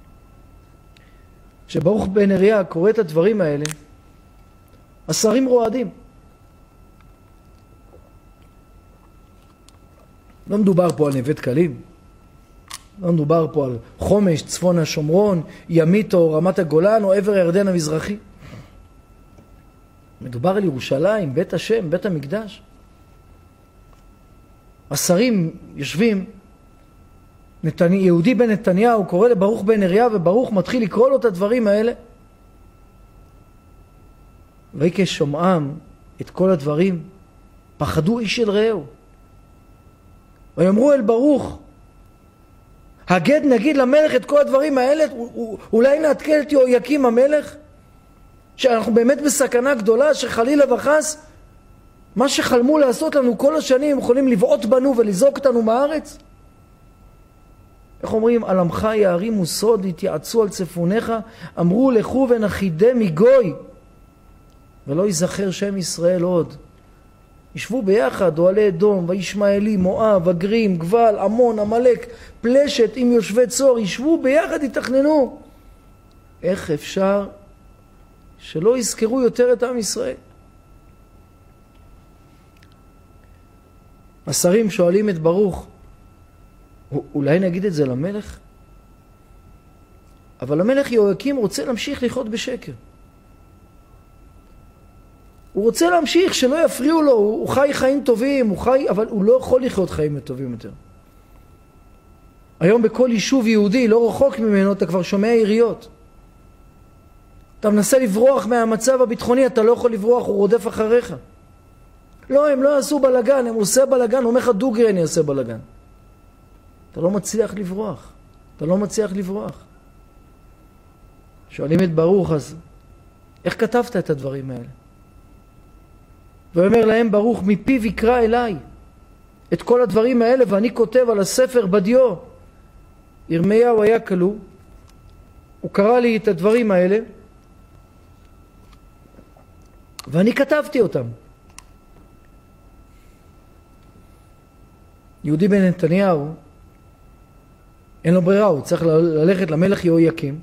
כשברוך בן נריה קורא את הדברים האלה, השרים רועדים. לא מדובר פה על נווה דקלים, לא מדובר פה על חומש, צפון השומרון, ימית או רמת הגולן או עבר הירדן המזרחי. מדובר על ירושלים, בית השם, בית המקדש. השרים יושבים, נתני, יהודי בן נתניהו קורא לברוך בן נריה, וברוך מתחיל לקרוא לו את הדברים האלה. וכשומעם את כל הדברים, פחדו איש אל רעהו. ויאמרו אל ברוך, הגד נגיד למלך את כל הדברים האלה, אולי נעדכן את יהויקים המלך, שאנחנו באמת בסכנה גדולה, שחלילה וחס, מה שחלמו לעשות לנו כל השנים, יכולים לבעוט בנו ולזרוק אותנו מהארץ. איך אומרים, על עמך יערימו סוד, התייעצו על צפוניך, אמרו לכו ונחידה מגוי, ולא ייזכר שם ישראל עוד. ישבו ביחד, אוהלי אדום, וישמעאלי, מואב, הגרים, גבל, עמון, עמלק, פלשת עם יושבי צור, ישבו ביחד, יתכננו. איך אפשר שלא יזכרו יותר את עם ישראל? השרים שואלים את ברוך, אולי נגיד את זה למלך? אבל המלך יהויקים רוצה להמשיך לחיות בשקר. הוא רוצה להמשיך, שלא יפריעו לו, הוא חי חיים טובים, הוא חי, אבל הוא לא יכול לחיות חיים טובים יותר. היום בכל יישוב יהודי, לא רחוק ממנו, אתה כבר שומע יריות. אתה מנסה לברוח מהמצב הביטחוני, אתה לא יכול לברוח, הוא רודף אחריך. לא, הם לא יעשו בלגן, הם עושה בלגן, הוא אומר לך דוגרי אני אעשה בלגן. אתה לא מצליח לברוח, אתה לא מצליח לברוח. שואלים את ברוך, אז איך כתבת את הדברים האלה? ואומר להם ברוך, מפיו יקרא אליי את כל הדברים האלה, ואני כותב על הספר בדיו. ירמיהו היה כלוא, הוא קרא לי את הדברים האלה, ואני כתבתי אותם. יהודי בן נתניהו, אין לו ברירה, הוא צריך ללכת למלך יהויקים,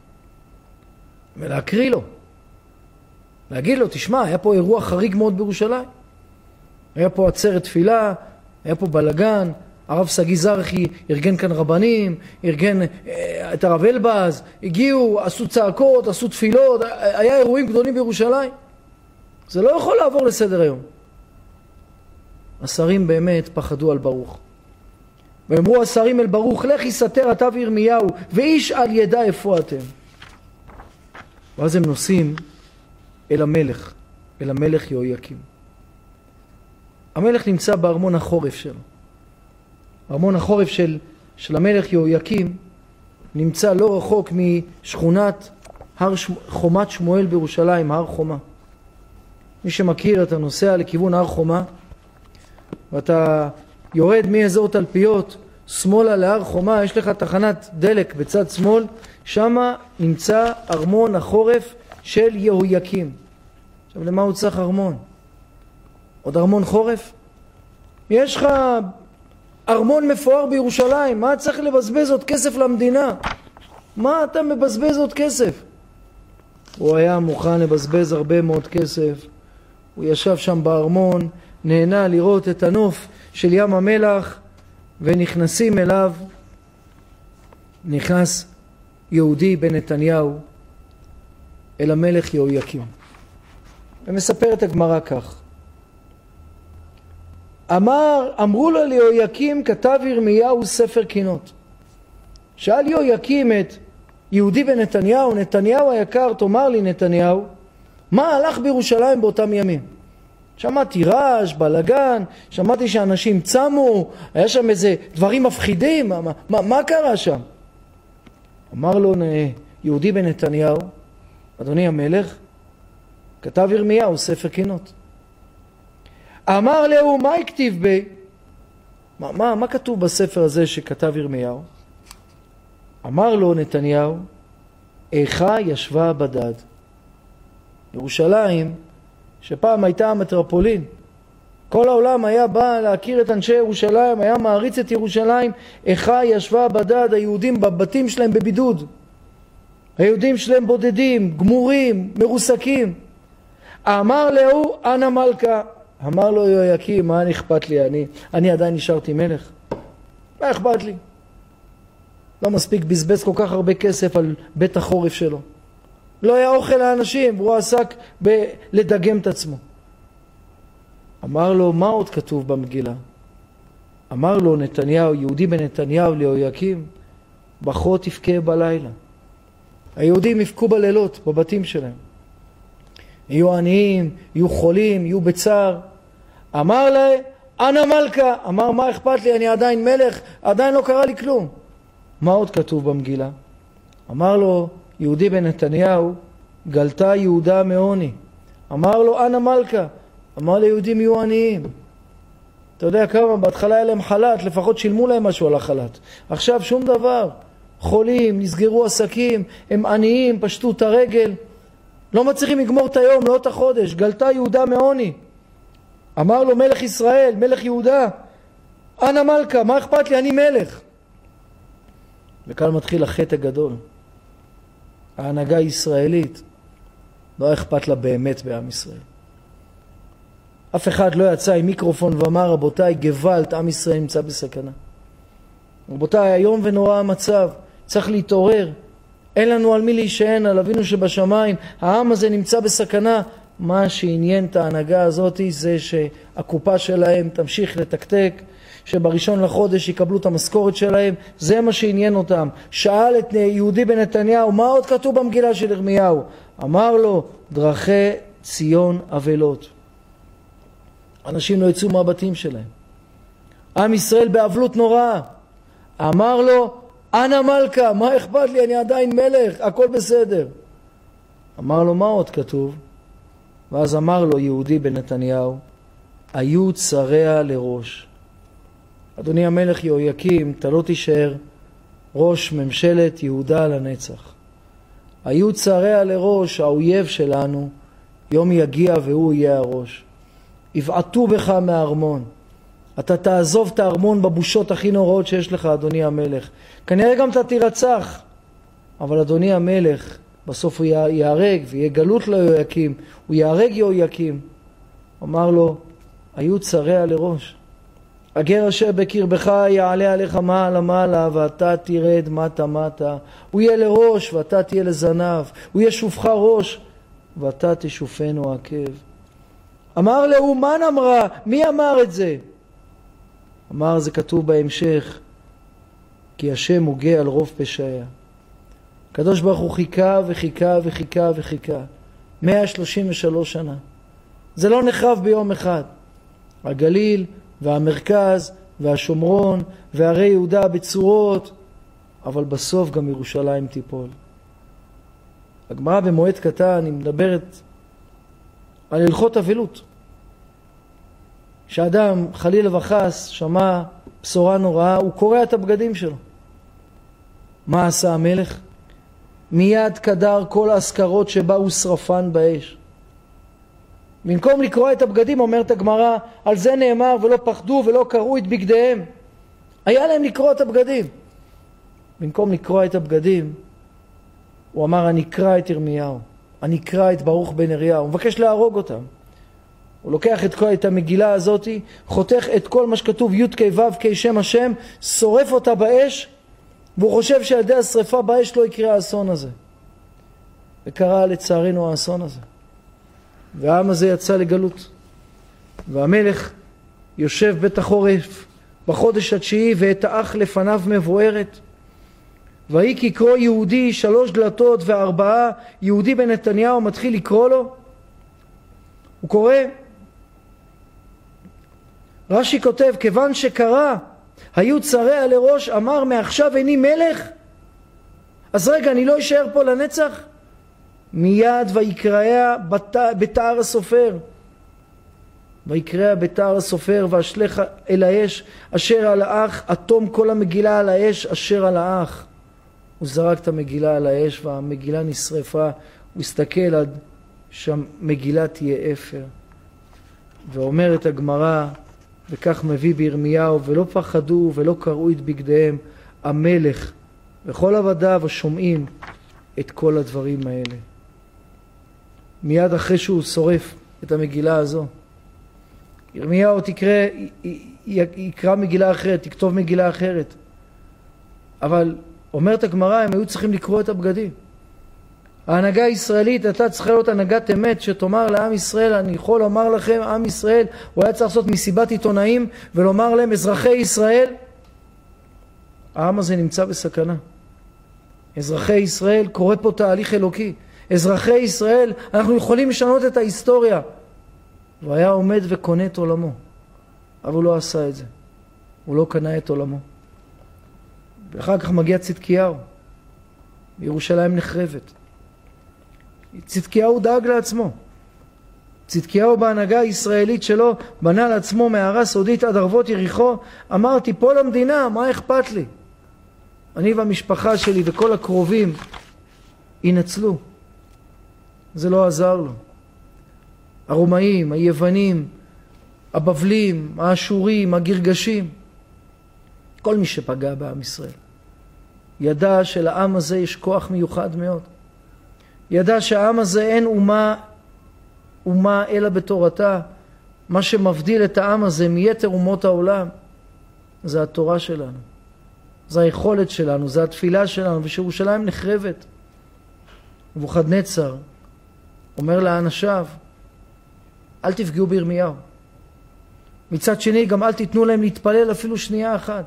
ולהקריא לו. להגיד לו, תשמע, היה פה אירוע חריג מאוד בירושלים. היה פה עצרת תפילה, היה פה בלגן, הרב סגי זרחי ארגן כאן רבנים, ארגן אה, את הרב אלבז, הגיעו, עשו צעקות, עשו תפילות, היה אירועים גדולים בירושלים. זה לא יכול לעבור לסדר היום. השרים באמת פחדו על ברוך. ואמרו השרים אל ברוך, לך יסתר אתה וירמיהו, ואיש אל ידע איפה אתם. ואז הם נוסעים אל המלך, אל המלך יהויקים. המלך נמצא בארמון החורף שלו. ארמון החורף של, של המלך יהויקים נמצא לא רחוק משכונת הר חומת שמואל בירושלים, הר חומה. מי שמכיר, אתה נוסע לכיוון הר חומה ואתה יורד מאזור תלפיות שמאלה להר חומה, יש לך תחנת דלק בצד שמאל, שם נמצא ארמון החורף של יהויקים. עכשיו, למה הוא צריך ארמון? עוד ארמון חורף? יש לך ארמון מפואר בירושלים, מה צריך לבזבז עוד כסף למדינה? מה אתה מבזבז עוד כסף? הוא היה מוכן לבזבז הרבה מאוד כסף. הוא ישב שם בארמון, נהנה לראות את הנוף של ים המלח, ונכנסים אליו, נכנס יהודי בן נתניהו אל המלך יהויקים. ומספרת הגמרא כך: אמר, אמרו לו ליהויקים, כתב ירמיהו ספר קינות. שאל יהויקים את יהודי בן נתניהו, נתניהו היקר, תאמר לי נתניהו, מה הלך בירושלים באותם ימים? שמעתי רעש, בלגן, שמעתי שאנשים צמו, היה שם איזה דברים מפחידים, מה, מה, מה קרה שם? אמר לו יהודי בן נתניהו, אדוני המלך, כתב ירמיהו ספר קינות. אמר לו, מה הכתיב בי? מה, מה, מה כתוב בספר הזה שכתב ירמיהו? אמר לו נתניהו, איכה ישבה בדד. ירושלים, שפעם הייתה המטרופולין, כל העולם היה בא להכיר את אנשי ירושלים, היה מעריץ את ירושלים, איכה ישבה בדד, היהודים בבתים שלהם בבידוד. היהודים שלהם בודדים, גמורים, מרוסקים. אמר לו, אנא מלכה. אמר לו יהויקים, מה אכפת לי? אני, אני עדיין נשארתי מלך. מה אכפת לי? לא מספיק בזבז כל כך הרבה כסף על בית החורף שלו. לא היה אוכל לאנשים, והוא עסק בלדגם את עצמו. אמר לו, מה עוד כתוב במגילה? אמר לו נתניהו, יהודי בן נתניהו ליהויקים, בכו תבכה בלילה. היהודים יבכו בלילות בבתים שלהם. יהיו עניים, יהיו חולים, יהיו בצער. אמר לה, אנא מלכה. אמר, מה אכפת לי? אני עדיין מלך, עדיין לא קרה לי כלום. מה עוד כתוב במגילה? אמר לו, יהודי בן נתניהו, גלתה יהודה מעוני. אמר לו, אנא מלכה. אמר ליהודים יהיו עניים. אתה יודע כמה, בהתחלה היה להם חל"ת, לפחות שילמו להם משהו על החל"ת. עכשיו שום דבר. חולים, נסגרו עסקים, הם עניים, פשטו את הרגל. לא מצליחים לגמור את היום, לא את החודש. גלתה יהודה מעוני. אמר לו מלך ישראל, מלך יהודה, אנא מלכה, מה אכפת לי? אני מלך. וכאן מתחיל החטא הגדול. ההנהגה הישראלית לא אכפת לה באמת בעם ישראל. אף אחד לא יצא עם מיקרופון ואמר, רבותיי, גוואלד, עם ישראל נמצא בסכנה. רבותיי, היום ונורא המצב, צריך להתעורר. אין לנו על מי להישען, על אבינו שבשמיים. העם הזה נמצא בסכנה. מה שעניין את ההנהגה הזאת זה שהקופה שלהם תמשיך לתקתק, שבראשון לחודש יקבלו את המשכורת שלהם. זה מה שעניין אותם. שאל את יהודי בן נתניהו, מה עוד כתוב במגילה של ירמיהו? אמר לו, דרכי ציון אבלות. אנשים לא יצאו מהבתים שלהם. עם ישראל באבלות נוראה. אמר לו, אנא מלכה, מה אכפת לי? אני עדיין מלך, הכל בסדר. אמר לו, מה עוד כתוב? ואז אמר לו יהודי בן נתניהו, היו צריה לראש. אדוני המלך יהויקים, אתה לא תישאר ראש ממשלת יהודה לנצח. היו צריה לראש, האויב שלנו, יום יגיע והוא יהיה הראש. יבעטו בך מהארמון. אתה תעזוב את הארמון בבושות הכי נוראות שיש לך, אדוני המלך. כנראה גם אתה תירצח. אבל אדוני המלך, בסוף הוא יהרג ויהיה גלות ליהויקים. הוא יהרג יהויקים. אמר לו, היו צריה לראש. הגר אשר בקרבך יעלה עליך מעלה מעלה, ואתה תרד מטה מטה. הוא יהיה לראש ואתה תהיה לזנב. הוא ישופך ראש ואתה תשופנו עקב. אמר לו, מן אמרה? מי אמר את זה? אמר, זה כתוב בהמשך, כי השם הוגה על רוב פשעיה. הקדוש ברוך הוא חיכה וחיכה וחיכה וחיכה. מאה שלושים ושלוש שנה. זה לא נחרב ביום אחד. הגליל והמרכז והשומרון והרי יהודה בצורות, אבל בסוף גם ירושלים תיפול. הגמרא במועד קטן היא מדברת על הלכות אבלות. כשאדם חלילה וחס שמע בשורה נוראה, הוא קורע את הבגדים שלו. מה עשה המלך? מיד קדר כל האזכרות שבאו שרפן באש. במקום לקרוע את הבגדים, אומרת הגמרא, על זה נאמר ולא פחדו ולא קרעו את בגדיהם. היה להם לקרוע את הבגדים. במקום לקרוע את הבגדים, הוא אמר, אני אקרא את ירמיהו, אני אקרא את ברוך בן נריה, הוא מבקש להרוג אותם. הוא לוקח את, כל, את המגילה הזאת, חותך את כל מה שכתוב י' כ' ו' כ' שם השם, שורף אותה באש, והוא חושב שעל ידי השריפה באש לא יקרה האסון הזה. וקרה לצערנו האסון הזה. והעם הזה יצא לגלות. והמלך יושב בית החורף בחודש התשיעי, ואת האח לפניו מבוארת. והיא כקרוא יהודי שלוש דלתות וארבעה, יהודי בנתניהו מתחיל לקרוא לו. הוא קורא, רש"י כותב, כיוון שקרא היו צריה לראש, אמר מעכשיו איני מלך, אז רגע, אני לא אשאר פה לנצח? מיד ויקרא בתער הסופר, ויקרא בתער הסופר ואשלך אל האש אשר על האח, אטום כל המגילה על האש אשר על האח. הוא זרק את המגילה על האש והמגילה נשרפה. הוא הסתכל עד שהמגילה תהיה אפר. ואומרת הגמרא, וכך מביא בירמיהו, ולא פחדו ולא קרעו את בגדיהם, המלך וכל עבדיו השומעים את כל הדברים האלה. מיד אחרי שהוא שורף את המגילה הזו, ירמיהו תקרא, יקרא מגילה אחרת, תכתוב מגילה אחרת. אבל אומרת הגמרא, הם היו צריכים לקרוא את הבגדים. ההנהגה הישראלית הייתה צריכה להיות הנהגת אמת, שתאמר לעם ישראל, אני יכול לומר לכם, עם ישראל, הוא היה צריך לעשות מסיבת עיתונאים ולומר להם, אזרחי ישראל, העם הזה נמצא בסכנה. אזרחי ישראל, קורה פה תהליך אלוקי. אזרחי ישראל, אנחנו יכולים לשנות את ההיסטוריה. הוא היה עומד וקונה את עולמו, אבל הוא לא עשה את זה. הוא לא קנה את עולמו. ואחר כך מגיע צדקיהו, בירושלים נחרבת. צדקיהו דאג לעצמו. צדקיהו בהנהגה הישראלית שלו בנה לעצמו מערה סודית עד ערבות יריחו. אמר, תיפול המדינה, מה אכפת לי? אני והמשפחה שלי וכל הקרובים ינצלו. זה לא עזר לו. הרומאים, היוונים, הבבלים, האשורים, הגרגשים, כל מי שפגע בעם ישראל ידע שלעם הזה יש כוח מיוחד מאוד. ידע שהעם הזה אין אומה, אומה אלא בתורתה. מה שמבדיל את העם הזה מיתר אומות העולם זה התורה שלנו, זה היכולת שלנו, זה התפילה שלנו, ושירושלים נחרבת. נבוכדנצר אומר לאנשיו, אל תפגעו בירמיהו. מצד שני, גם אל תיתנו להם להתפלל אפילו שנייה אחת.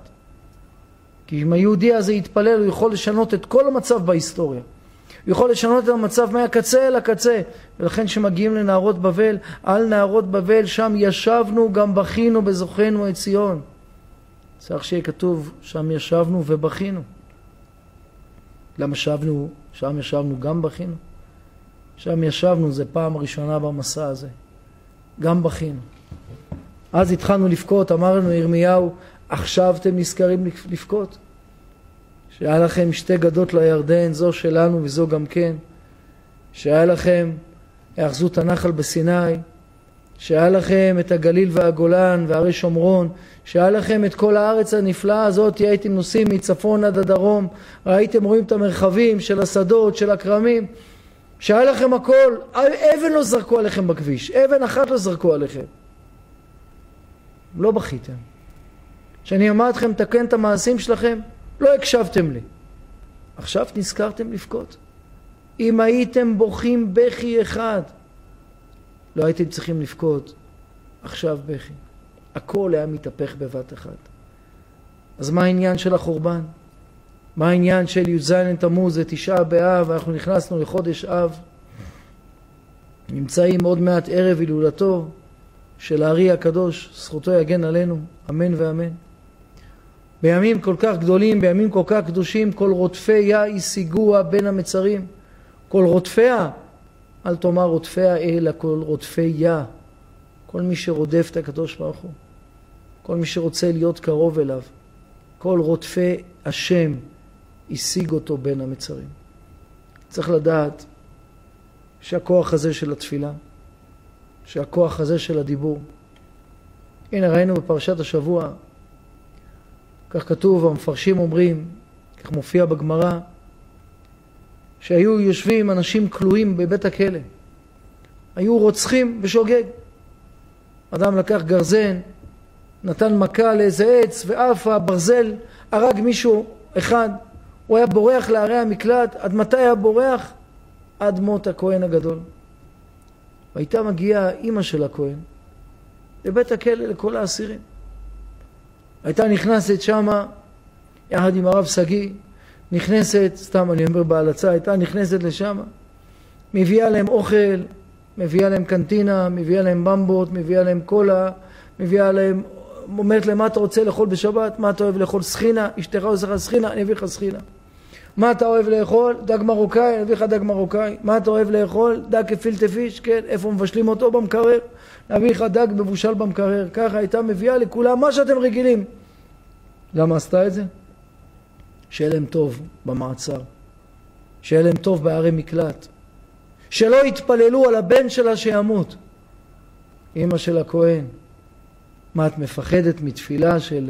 כי אם היהודי הזה יתפלל, הוא יכול לשנות את כל המצב בהיסטוריה. הוא יכול לשנות את המצב מהקצה אל הקצה. ולכן שמגיעים לנערות בבל, על נערות בבל, שם ישבנו, גם בכינו בזוכנו את ציון. צריך שיהיה כתוב, שם ישבנו ובכינו. למה שבנו, שם ישבנו גם בכינו? שם ישבנו, זה פעם ראשונה במסע הזה. גם בכינו. אז התחלנו לבכות, אמרנו ירמיהו, עכשיו אתם נזכרים לבכות? שהיה לכם שתי גדות לירדן, זו שלנו וזו גם כן. שהיה לכם היאחזות הנחל בסיני, שהיה לכם את הגליל והגולן והרי שומרון, שהיה לכם את כל הארץ הנפלאה הזאת, הייתם נוסעים מצפון עד הדרום, ראיתם רואים את המרחבים של השדות, של הקרמים, שהיה לכם הכל, אבן לא זרקו עליכם בכביש, אבן אחת לא זרקו עליכם. לא בכיתם. כשאני אמרתי לכם, תקן את המעשים שלכם, לא הקשבתם לי. עכשיו נזכרתם לבכות. אם הייתם בוכים בכי אחד, לא הייתם צריכים לבכות. עכשיו בכי. הכל היה מתהפך בבת אחת. אז מה העניין של החורבן? מה העניין של י"ז תמוז, זה תשעה באב, ואנחנו נכנסנו לחודש אב. נמצאים עוד מעט ערב הילולתו של הארי הקדוש, זכותו יגן עלינו, אמן ואמן. בימים כל כך גדולים, בימים כל כך קדושים, כל רודפיה ישיגוה בין המצרים. כל רודפיה, אל תאמר רודפיה אלא כל רודפיה. כל מי שרודף את הקדוש ברוך הוא, כל מי שרוצה להיות קרוב אליו, כל רודפי השם השיג אותו בין המצרים. צריך לדעת שהכוח הזה של התפילה, שהכוח הזה של הדיבור, הנה ראינו בפרשת השבוע, כך כתוב, המפרשים אומרים, כך מופיע בגמרא, שהיו יושבים אנשים כלואים בבית הכלא, היו רוצחים בשוגג. אדם לקח גרזן, נתן מכה לאיזה עץ ואף הברזל הרג מישהו אחד, הוא היה בורח לערי המקלט. עד מתי היה בורח? עד מות הכהן הגדול. והייתה מגיעה אמא של הכהן לבית הכלא לכל האסירים, הייתה נכנסת שמה יחד עם הרב סגי, נכנסת, סתם אני אומר בהלצה, הייתה נכנסת לשם, מביאה להם אוכל, מביאה להם קנטינה, מביאה להם במבות, מביאה להם קולה, מביאה להם, אומרת להם, מה אתה רוצה לאכול בשבת? מה אתה אוהב לאכול? סחינה, אשתך עושה לך סחינה, אני אביא לך סחינה. מה אתה אוהב לאכול? דג מרוקאי, אני אביא לך דג מרוקאי. מה אתה אוהב לאכול? דג כפילטה פיש, כן, איפה מבשלים אותו? במקרר. נביא לך דג מבושל במקרר. ככה הייתה מביאה לכולם מה שאתם רגילים. למה עשתה את זה? שיהיה להם טוב במעצר, שיהיה להם טוב בערי מקלט, שלא יתפללו על הבן שלה שימות. אמא של הכהן, מה את מפחדת מתפילה של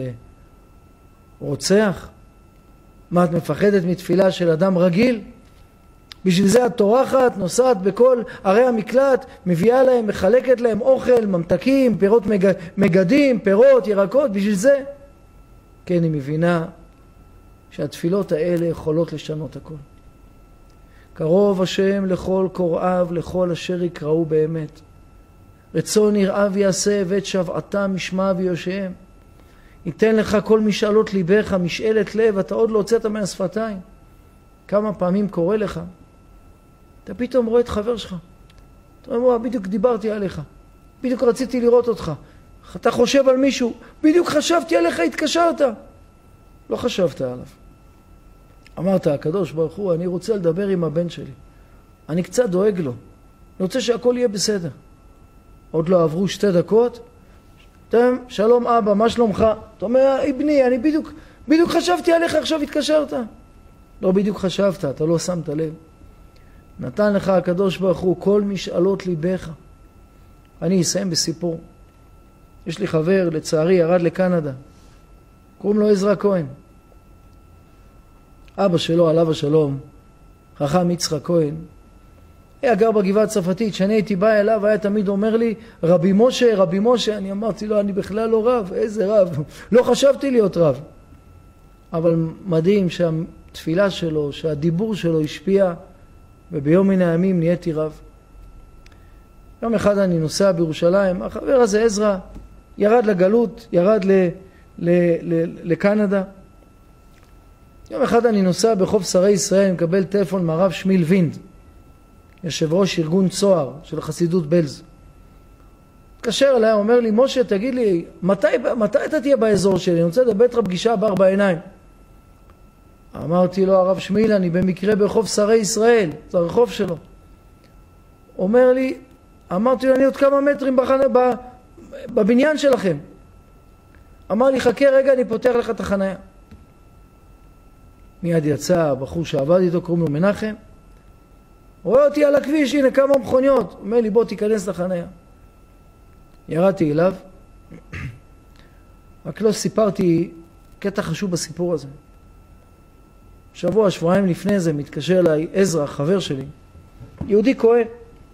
רוצח? מה את מפחדת מתפילה של אדם רגיל? בשביל זה את טורחת, נוסעת בכל ערי המקלט, מביאה להם, מחלקת להם אוכל, ממתקים, פירות מג... מגדים, פירות, ירקות, בשביל זה. כן, היא מבינה שהתפילות האלה יכולות לשנות הכל. קרוב השם לכל קוראיו, לכל אשר יקראו באמת. רצון יראה ויעשה, ואת שבעתם משמע ויושעם. ייתן לך כל משאלות ליבך, משאלת לב, אתה עוד לא הוצאת מהשפתיים. כמה פעמים קורא לך, אתה פתאום רואה את חבר שלך. אתה אומר, בדיוק דיברתי עליך, בדיוק רציתי לראות אותך. אתה חושב על מישהו, בדיוק חשבתי עליך, התקשרת. לא חשבת עליו. אמרת, הקדוש ברוך הוא, אני רוצה לדבר עם הבן שלי. אני קצת דואג לו. אני רוצה שהכל יהיה בסדר. עוד לא עברו שתי דקות. אתם, שלום אבא, מה שלומך? אתה אומר, בני, אני בדיוק, בדיוק חשבתי עליך, עכשיו התקשרת. לא בדיוק חשבת, אתה לא שמת לב. נתן לך הקדוש ברוך הוא כל משאלות ליבך. אני אסיים בסיפור. יש לי חבר, לצערי, ירד לקנדה. קוראים לו עזרא כהן. אבא שלו, עליו השלום, חכם יצחק כהן, היה גר בגבעה הצרפתית. שאני הייתי בא אליו, היה תמיד אומר לי, רבי משה, רבי משה. אני אמרתי לו, אני בכלל לא רב. איזה רב? לא חשבתי להיות רב. אבל מדהים שהתפילה שלו, שהדיבור שלו השפיע, וביום מן הימים נהייתי רב. יום אחד אני נוסע בירושלים, החבר הזה עזרא ירד לגלות, ירד ל, ל, ל, לקנדה. יום אחד אני נוסע בחוף שרי ישראל, מקבל טלפון מהרב שמיל וינד, יושב ראש ארגון צוהר של חסידות בלז. התקשר אליי, אומר לי, משה, תגיד לי, מתי, מתי אתה תהיה באזור שלי? אני רוצה לדבר איתך פגישה בארבע עיניים. אמרתי לו, הרב שמיל, אני במקרה בחוף שרי ישראל, זה הרחוב שלו. אומר לי, אמרתי לו, אני עוד כמה מטרים בחנה, ב, בבניין שלכם. אמר לי, חכה רגע, אני פותח לך את החניה. מיד יצא הבחור שעבד איתו, קוראים לו מנחם. רואה אותי על הכביש, הנה כמה מכוניות. אומר לי, בוא תיכנס לחניה. ירדתי אליו, רק לא סיפרתי קטע חשוב בסיפור הזה. שבוע, שבועיים לפני זה, מתקשר אליי עזרא, חבר שלי, יהודי כהן.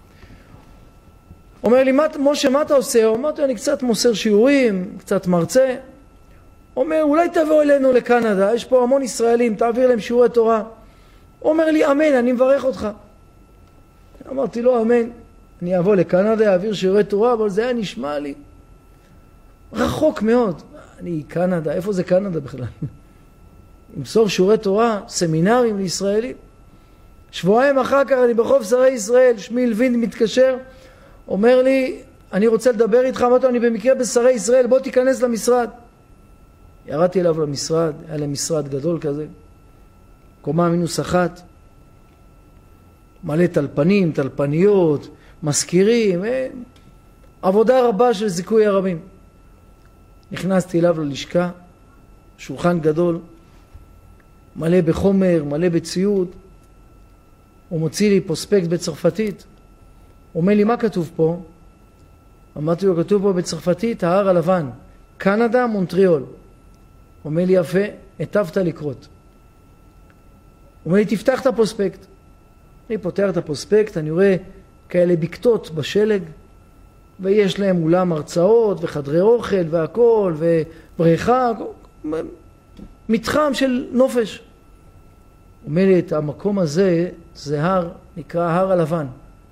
אומר לי, משה, מה אתה עושה? אמרתי, אני קצת מוסר שיעורים, קצת מרצה. אומר, אולי תבוא אלינו לקנדה, יש פה המון ישראלים, תעביר להם שיעורי תורה. אומר לי, אמן, אני מברך אותך. אמרתי לו, אמן, אני אבוא לקנדה, אעביר שיעורי תורה, אבל זה היה נשמע לי רחוק מאוד. אני, קנדה, איפה זה קנדה בכלל? למסור שיעורי תורה, סמינרים לישראלים. שבועיים אחר כך אני בחוף שרי ישראל, שמיל וינד מתקשר, אומר לי, אני רוצה לדבר איתך, אמרתי לו, אני במקרה בשרי ישראל, בוא תיכנס למשרד. ירדתי אליו למשרד, היה להם משרד גדול כזה, קומה מינוס אחת, מלא טלפנים, טלפניות, מזכירים, עבודה רבה של זיכוי הרבים. נכנסתי אליו ללשכה, שולחן גדול, מלא בחומר, מלא בציוד. הוא מוציא לי פרוספקט בצרפתית. הוא אומר לי, מה כתוב פה? אמרתי לו, כתוב פה בצרפתית, ההר הלבן, קנדה, מונטריאול. הוא אומר לי, יפה, היטבת לקרות. הוא אומר לי, תפתח את הפרוספקט. אני פותח את הפרוספקט, אני רואה כאלה בקתות בשלג, ויש להם אולם הרצאות וחדרי אוכל והכל, ובריכה, מתחם של נופש. הוא אומר לי, את המקום הזה, זה הר, נקרא הר הלבן.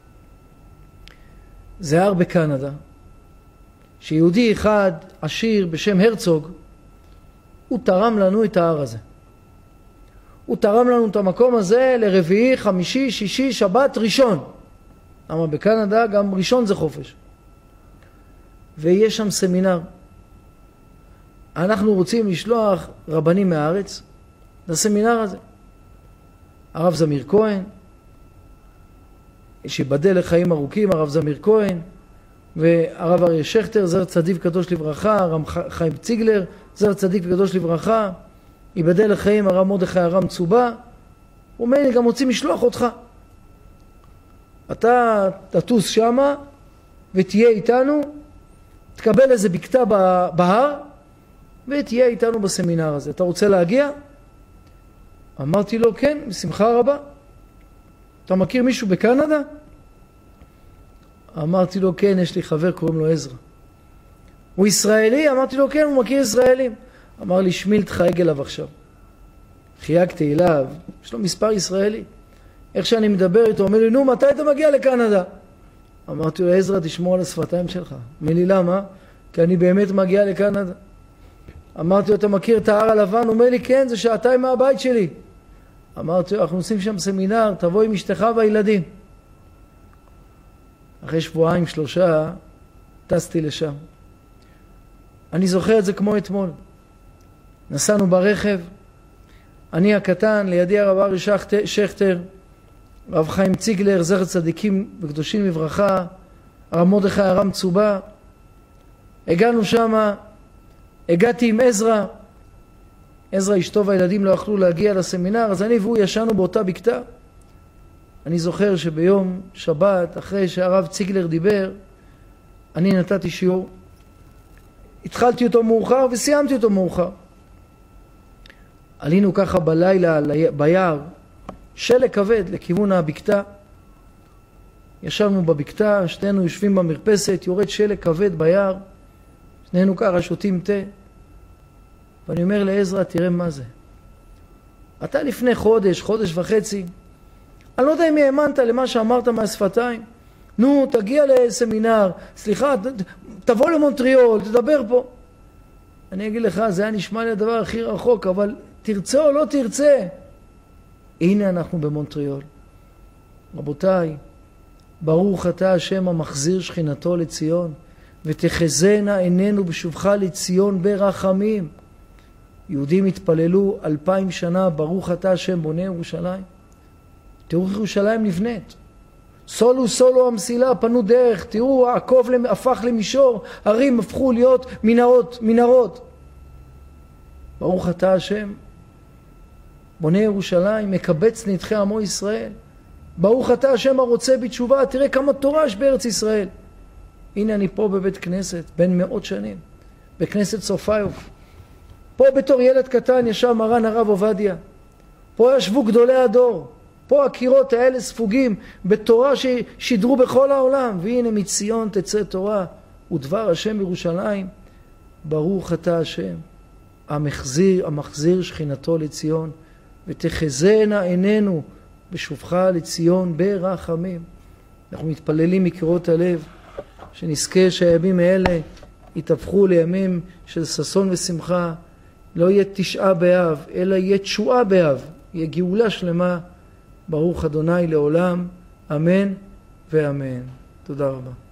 זה הר בקנדה, שיהודי אחד עשיר בשם הרצוג, הוא תרם לנו את ההר הזה. הוא תרם לנו את המקום הזה לרביעי, חמישי, שישי, שבת, ראשון. למה בקנדה גם ראשון זה חופש. ויש שם סמינר. אנחנו רוצים לשלוח רבנים מהארץ לסמינר הזה. הרב זמיר כהן, שיבדל לחיים ארוכים, הרב זמיר כהן, והרב אריה שכטר, זר צדיק קדוש לברכה, הרב חיים ציגלר, זר צדיק קדוש לברכה, יבדל לחיים הרב מרדכי ארם צובה. הוא אומר לי, גם רוצים לשלוח אותך. אתה תטוס שמה ותהיה איתנו, תקבל איזה בקתה בהר ותהיה איתנו בסמינר הזה. אתה רוצה להגיע? אמרתי לו, כן, בשמחה רבה. אתה מכיר מישהו בקנדה? אמרתי לו, כן, יש לי חבר, קוראים לו עזרא. הוא ישראלי? אמרתי לו, כן, הוא מכיר ישראלים. אמר לי, שמיל תחייג אליו עכשיו. חייגתי אליו, יש לו מספר ישראלי. איך שאני מדבר איתו, אומר לי, נו, מתי אתה מגיע לקנדה? אמרתי לו, עזרא, תשמור על השפתיים שלך. אומר לי, למה? כי אני באמת מגיע לקנדה. אמרתי לו, אתה מכיר את ההר הלבן? הוא אומר לי, כן, זה שעתיים מהבית שלי. אמרתי לו, אנחנו עושים שם סמינר, תבוא עם אשתך והילדים. אחרי שבועיים, שלושה, טסתי לשם. אני זוכר את זה כמו אתמול. נסענו ברכב, אני הקטן, לידי הרב אריה שכטר, רב חיים ציגלר, זכר צדיקים וקדושים לברכה, הרב מרדכי ארם צובה. הגענו שם, הגעתי עם עזרא, עזרא אשתו והילדים לא יכלו להגיע לסמינר, אז אני והוא ישנו באותה בקתה. אני זוכר שביום שבת, אחרי שהרב ציגלר דיבר, אני נתתי שיעור. התחלתי אותו מאוחר וסיימתי אותו מאוחר. עלינו ככה בלילה ביער, שלג כבד לכיוון הבקתה. ישבנו בבקתה, שנינו יושבים במרפסת, יורד שלג כבד ביער, שנינו ככה שותים תה. ואני אומר לעזרא, תראה מה זה. אתה לפני חודש, חודש וחצי, אני לא יודע אם האמנת למה שאמרת מהשפתיים. נו, תגיע לסמינר, סליחה, תבוא למונטריאול, תדבר פה. אני אגיד לך, זה היה נשמע לי הדבר הכי רחוק, אבל תרצה או לא תרצה. הנה אנחנו במונטריאול. רבותיי, ברוך אתה השם המחזיר שכינתו לציון, ותחזינה עינינו בשובך לציון ברחמים. יהודים התפללו אלפיים שנה, ברוך אתה השם בונה ירושלים. תראו איך ירושלים נבנית. סולו סולו המסילה, פנו דרך, תראו, העקוב הפך למישור, הרים הפכו להיות מנהרות, מנהרות. ברוך אתה השם, בונה ירושלים, מקבץ נדחי עמו ישראל. ברוך אתה השם הרוצה בתשובה, תראה כמה תורה יש בארץ ישראל. הנה אני פה בבית כנסת, בין מאות שנים, בכנסת סופיוף. פה בתור ילד קטן ישב מרן הרב עובדיה. פה ישבו גדולי הדור. פה הקירות האלה ספוגים בתורה ששידרו בכל העולם. והנה מציון תצא תורה ודבר השם ירושלים. ברוך אתה השם המחזיר, המחזיר שכינתו לציון, ותחזינה עינינו בשובך לציון ברחמים. אנחנו מתפללים מקירות הלב שנזכה שהימים האלה יתהפכו לימים של ששון ושמחה. לא יהיה תשעה באב, אלא יהיה תשועה באב, יהיה גאולה שלמה. ברוך אדוני לעולם, אמן ואמן. תודה רבה.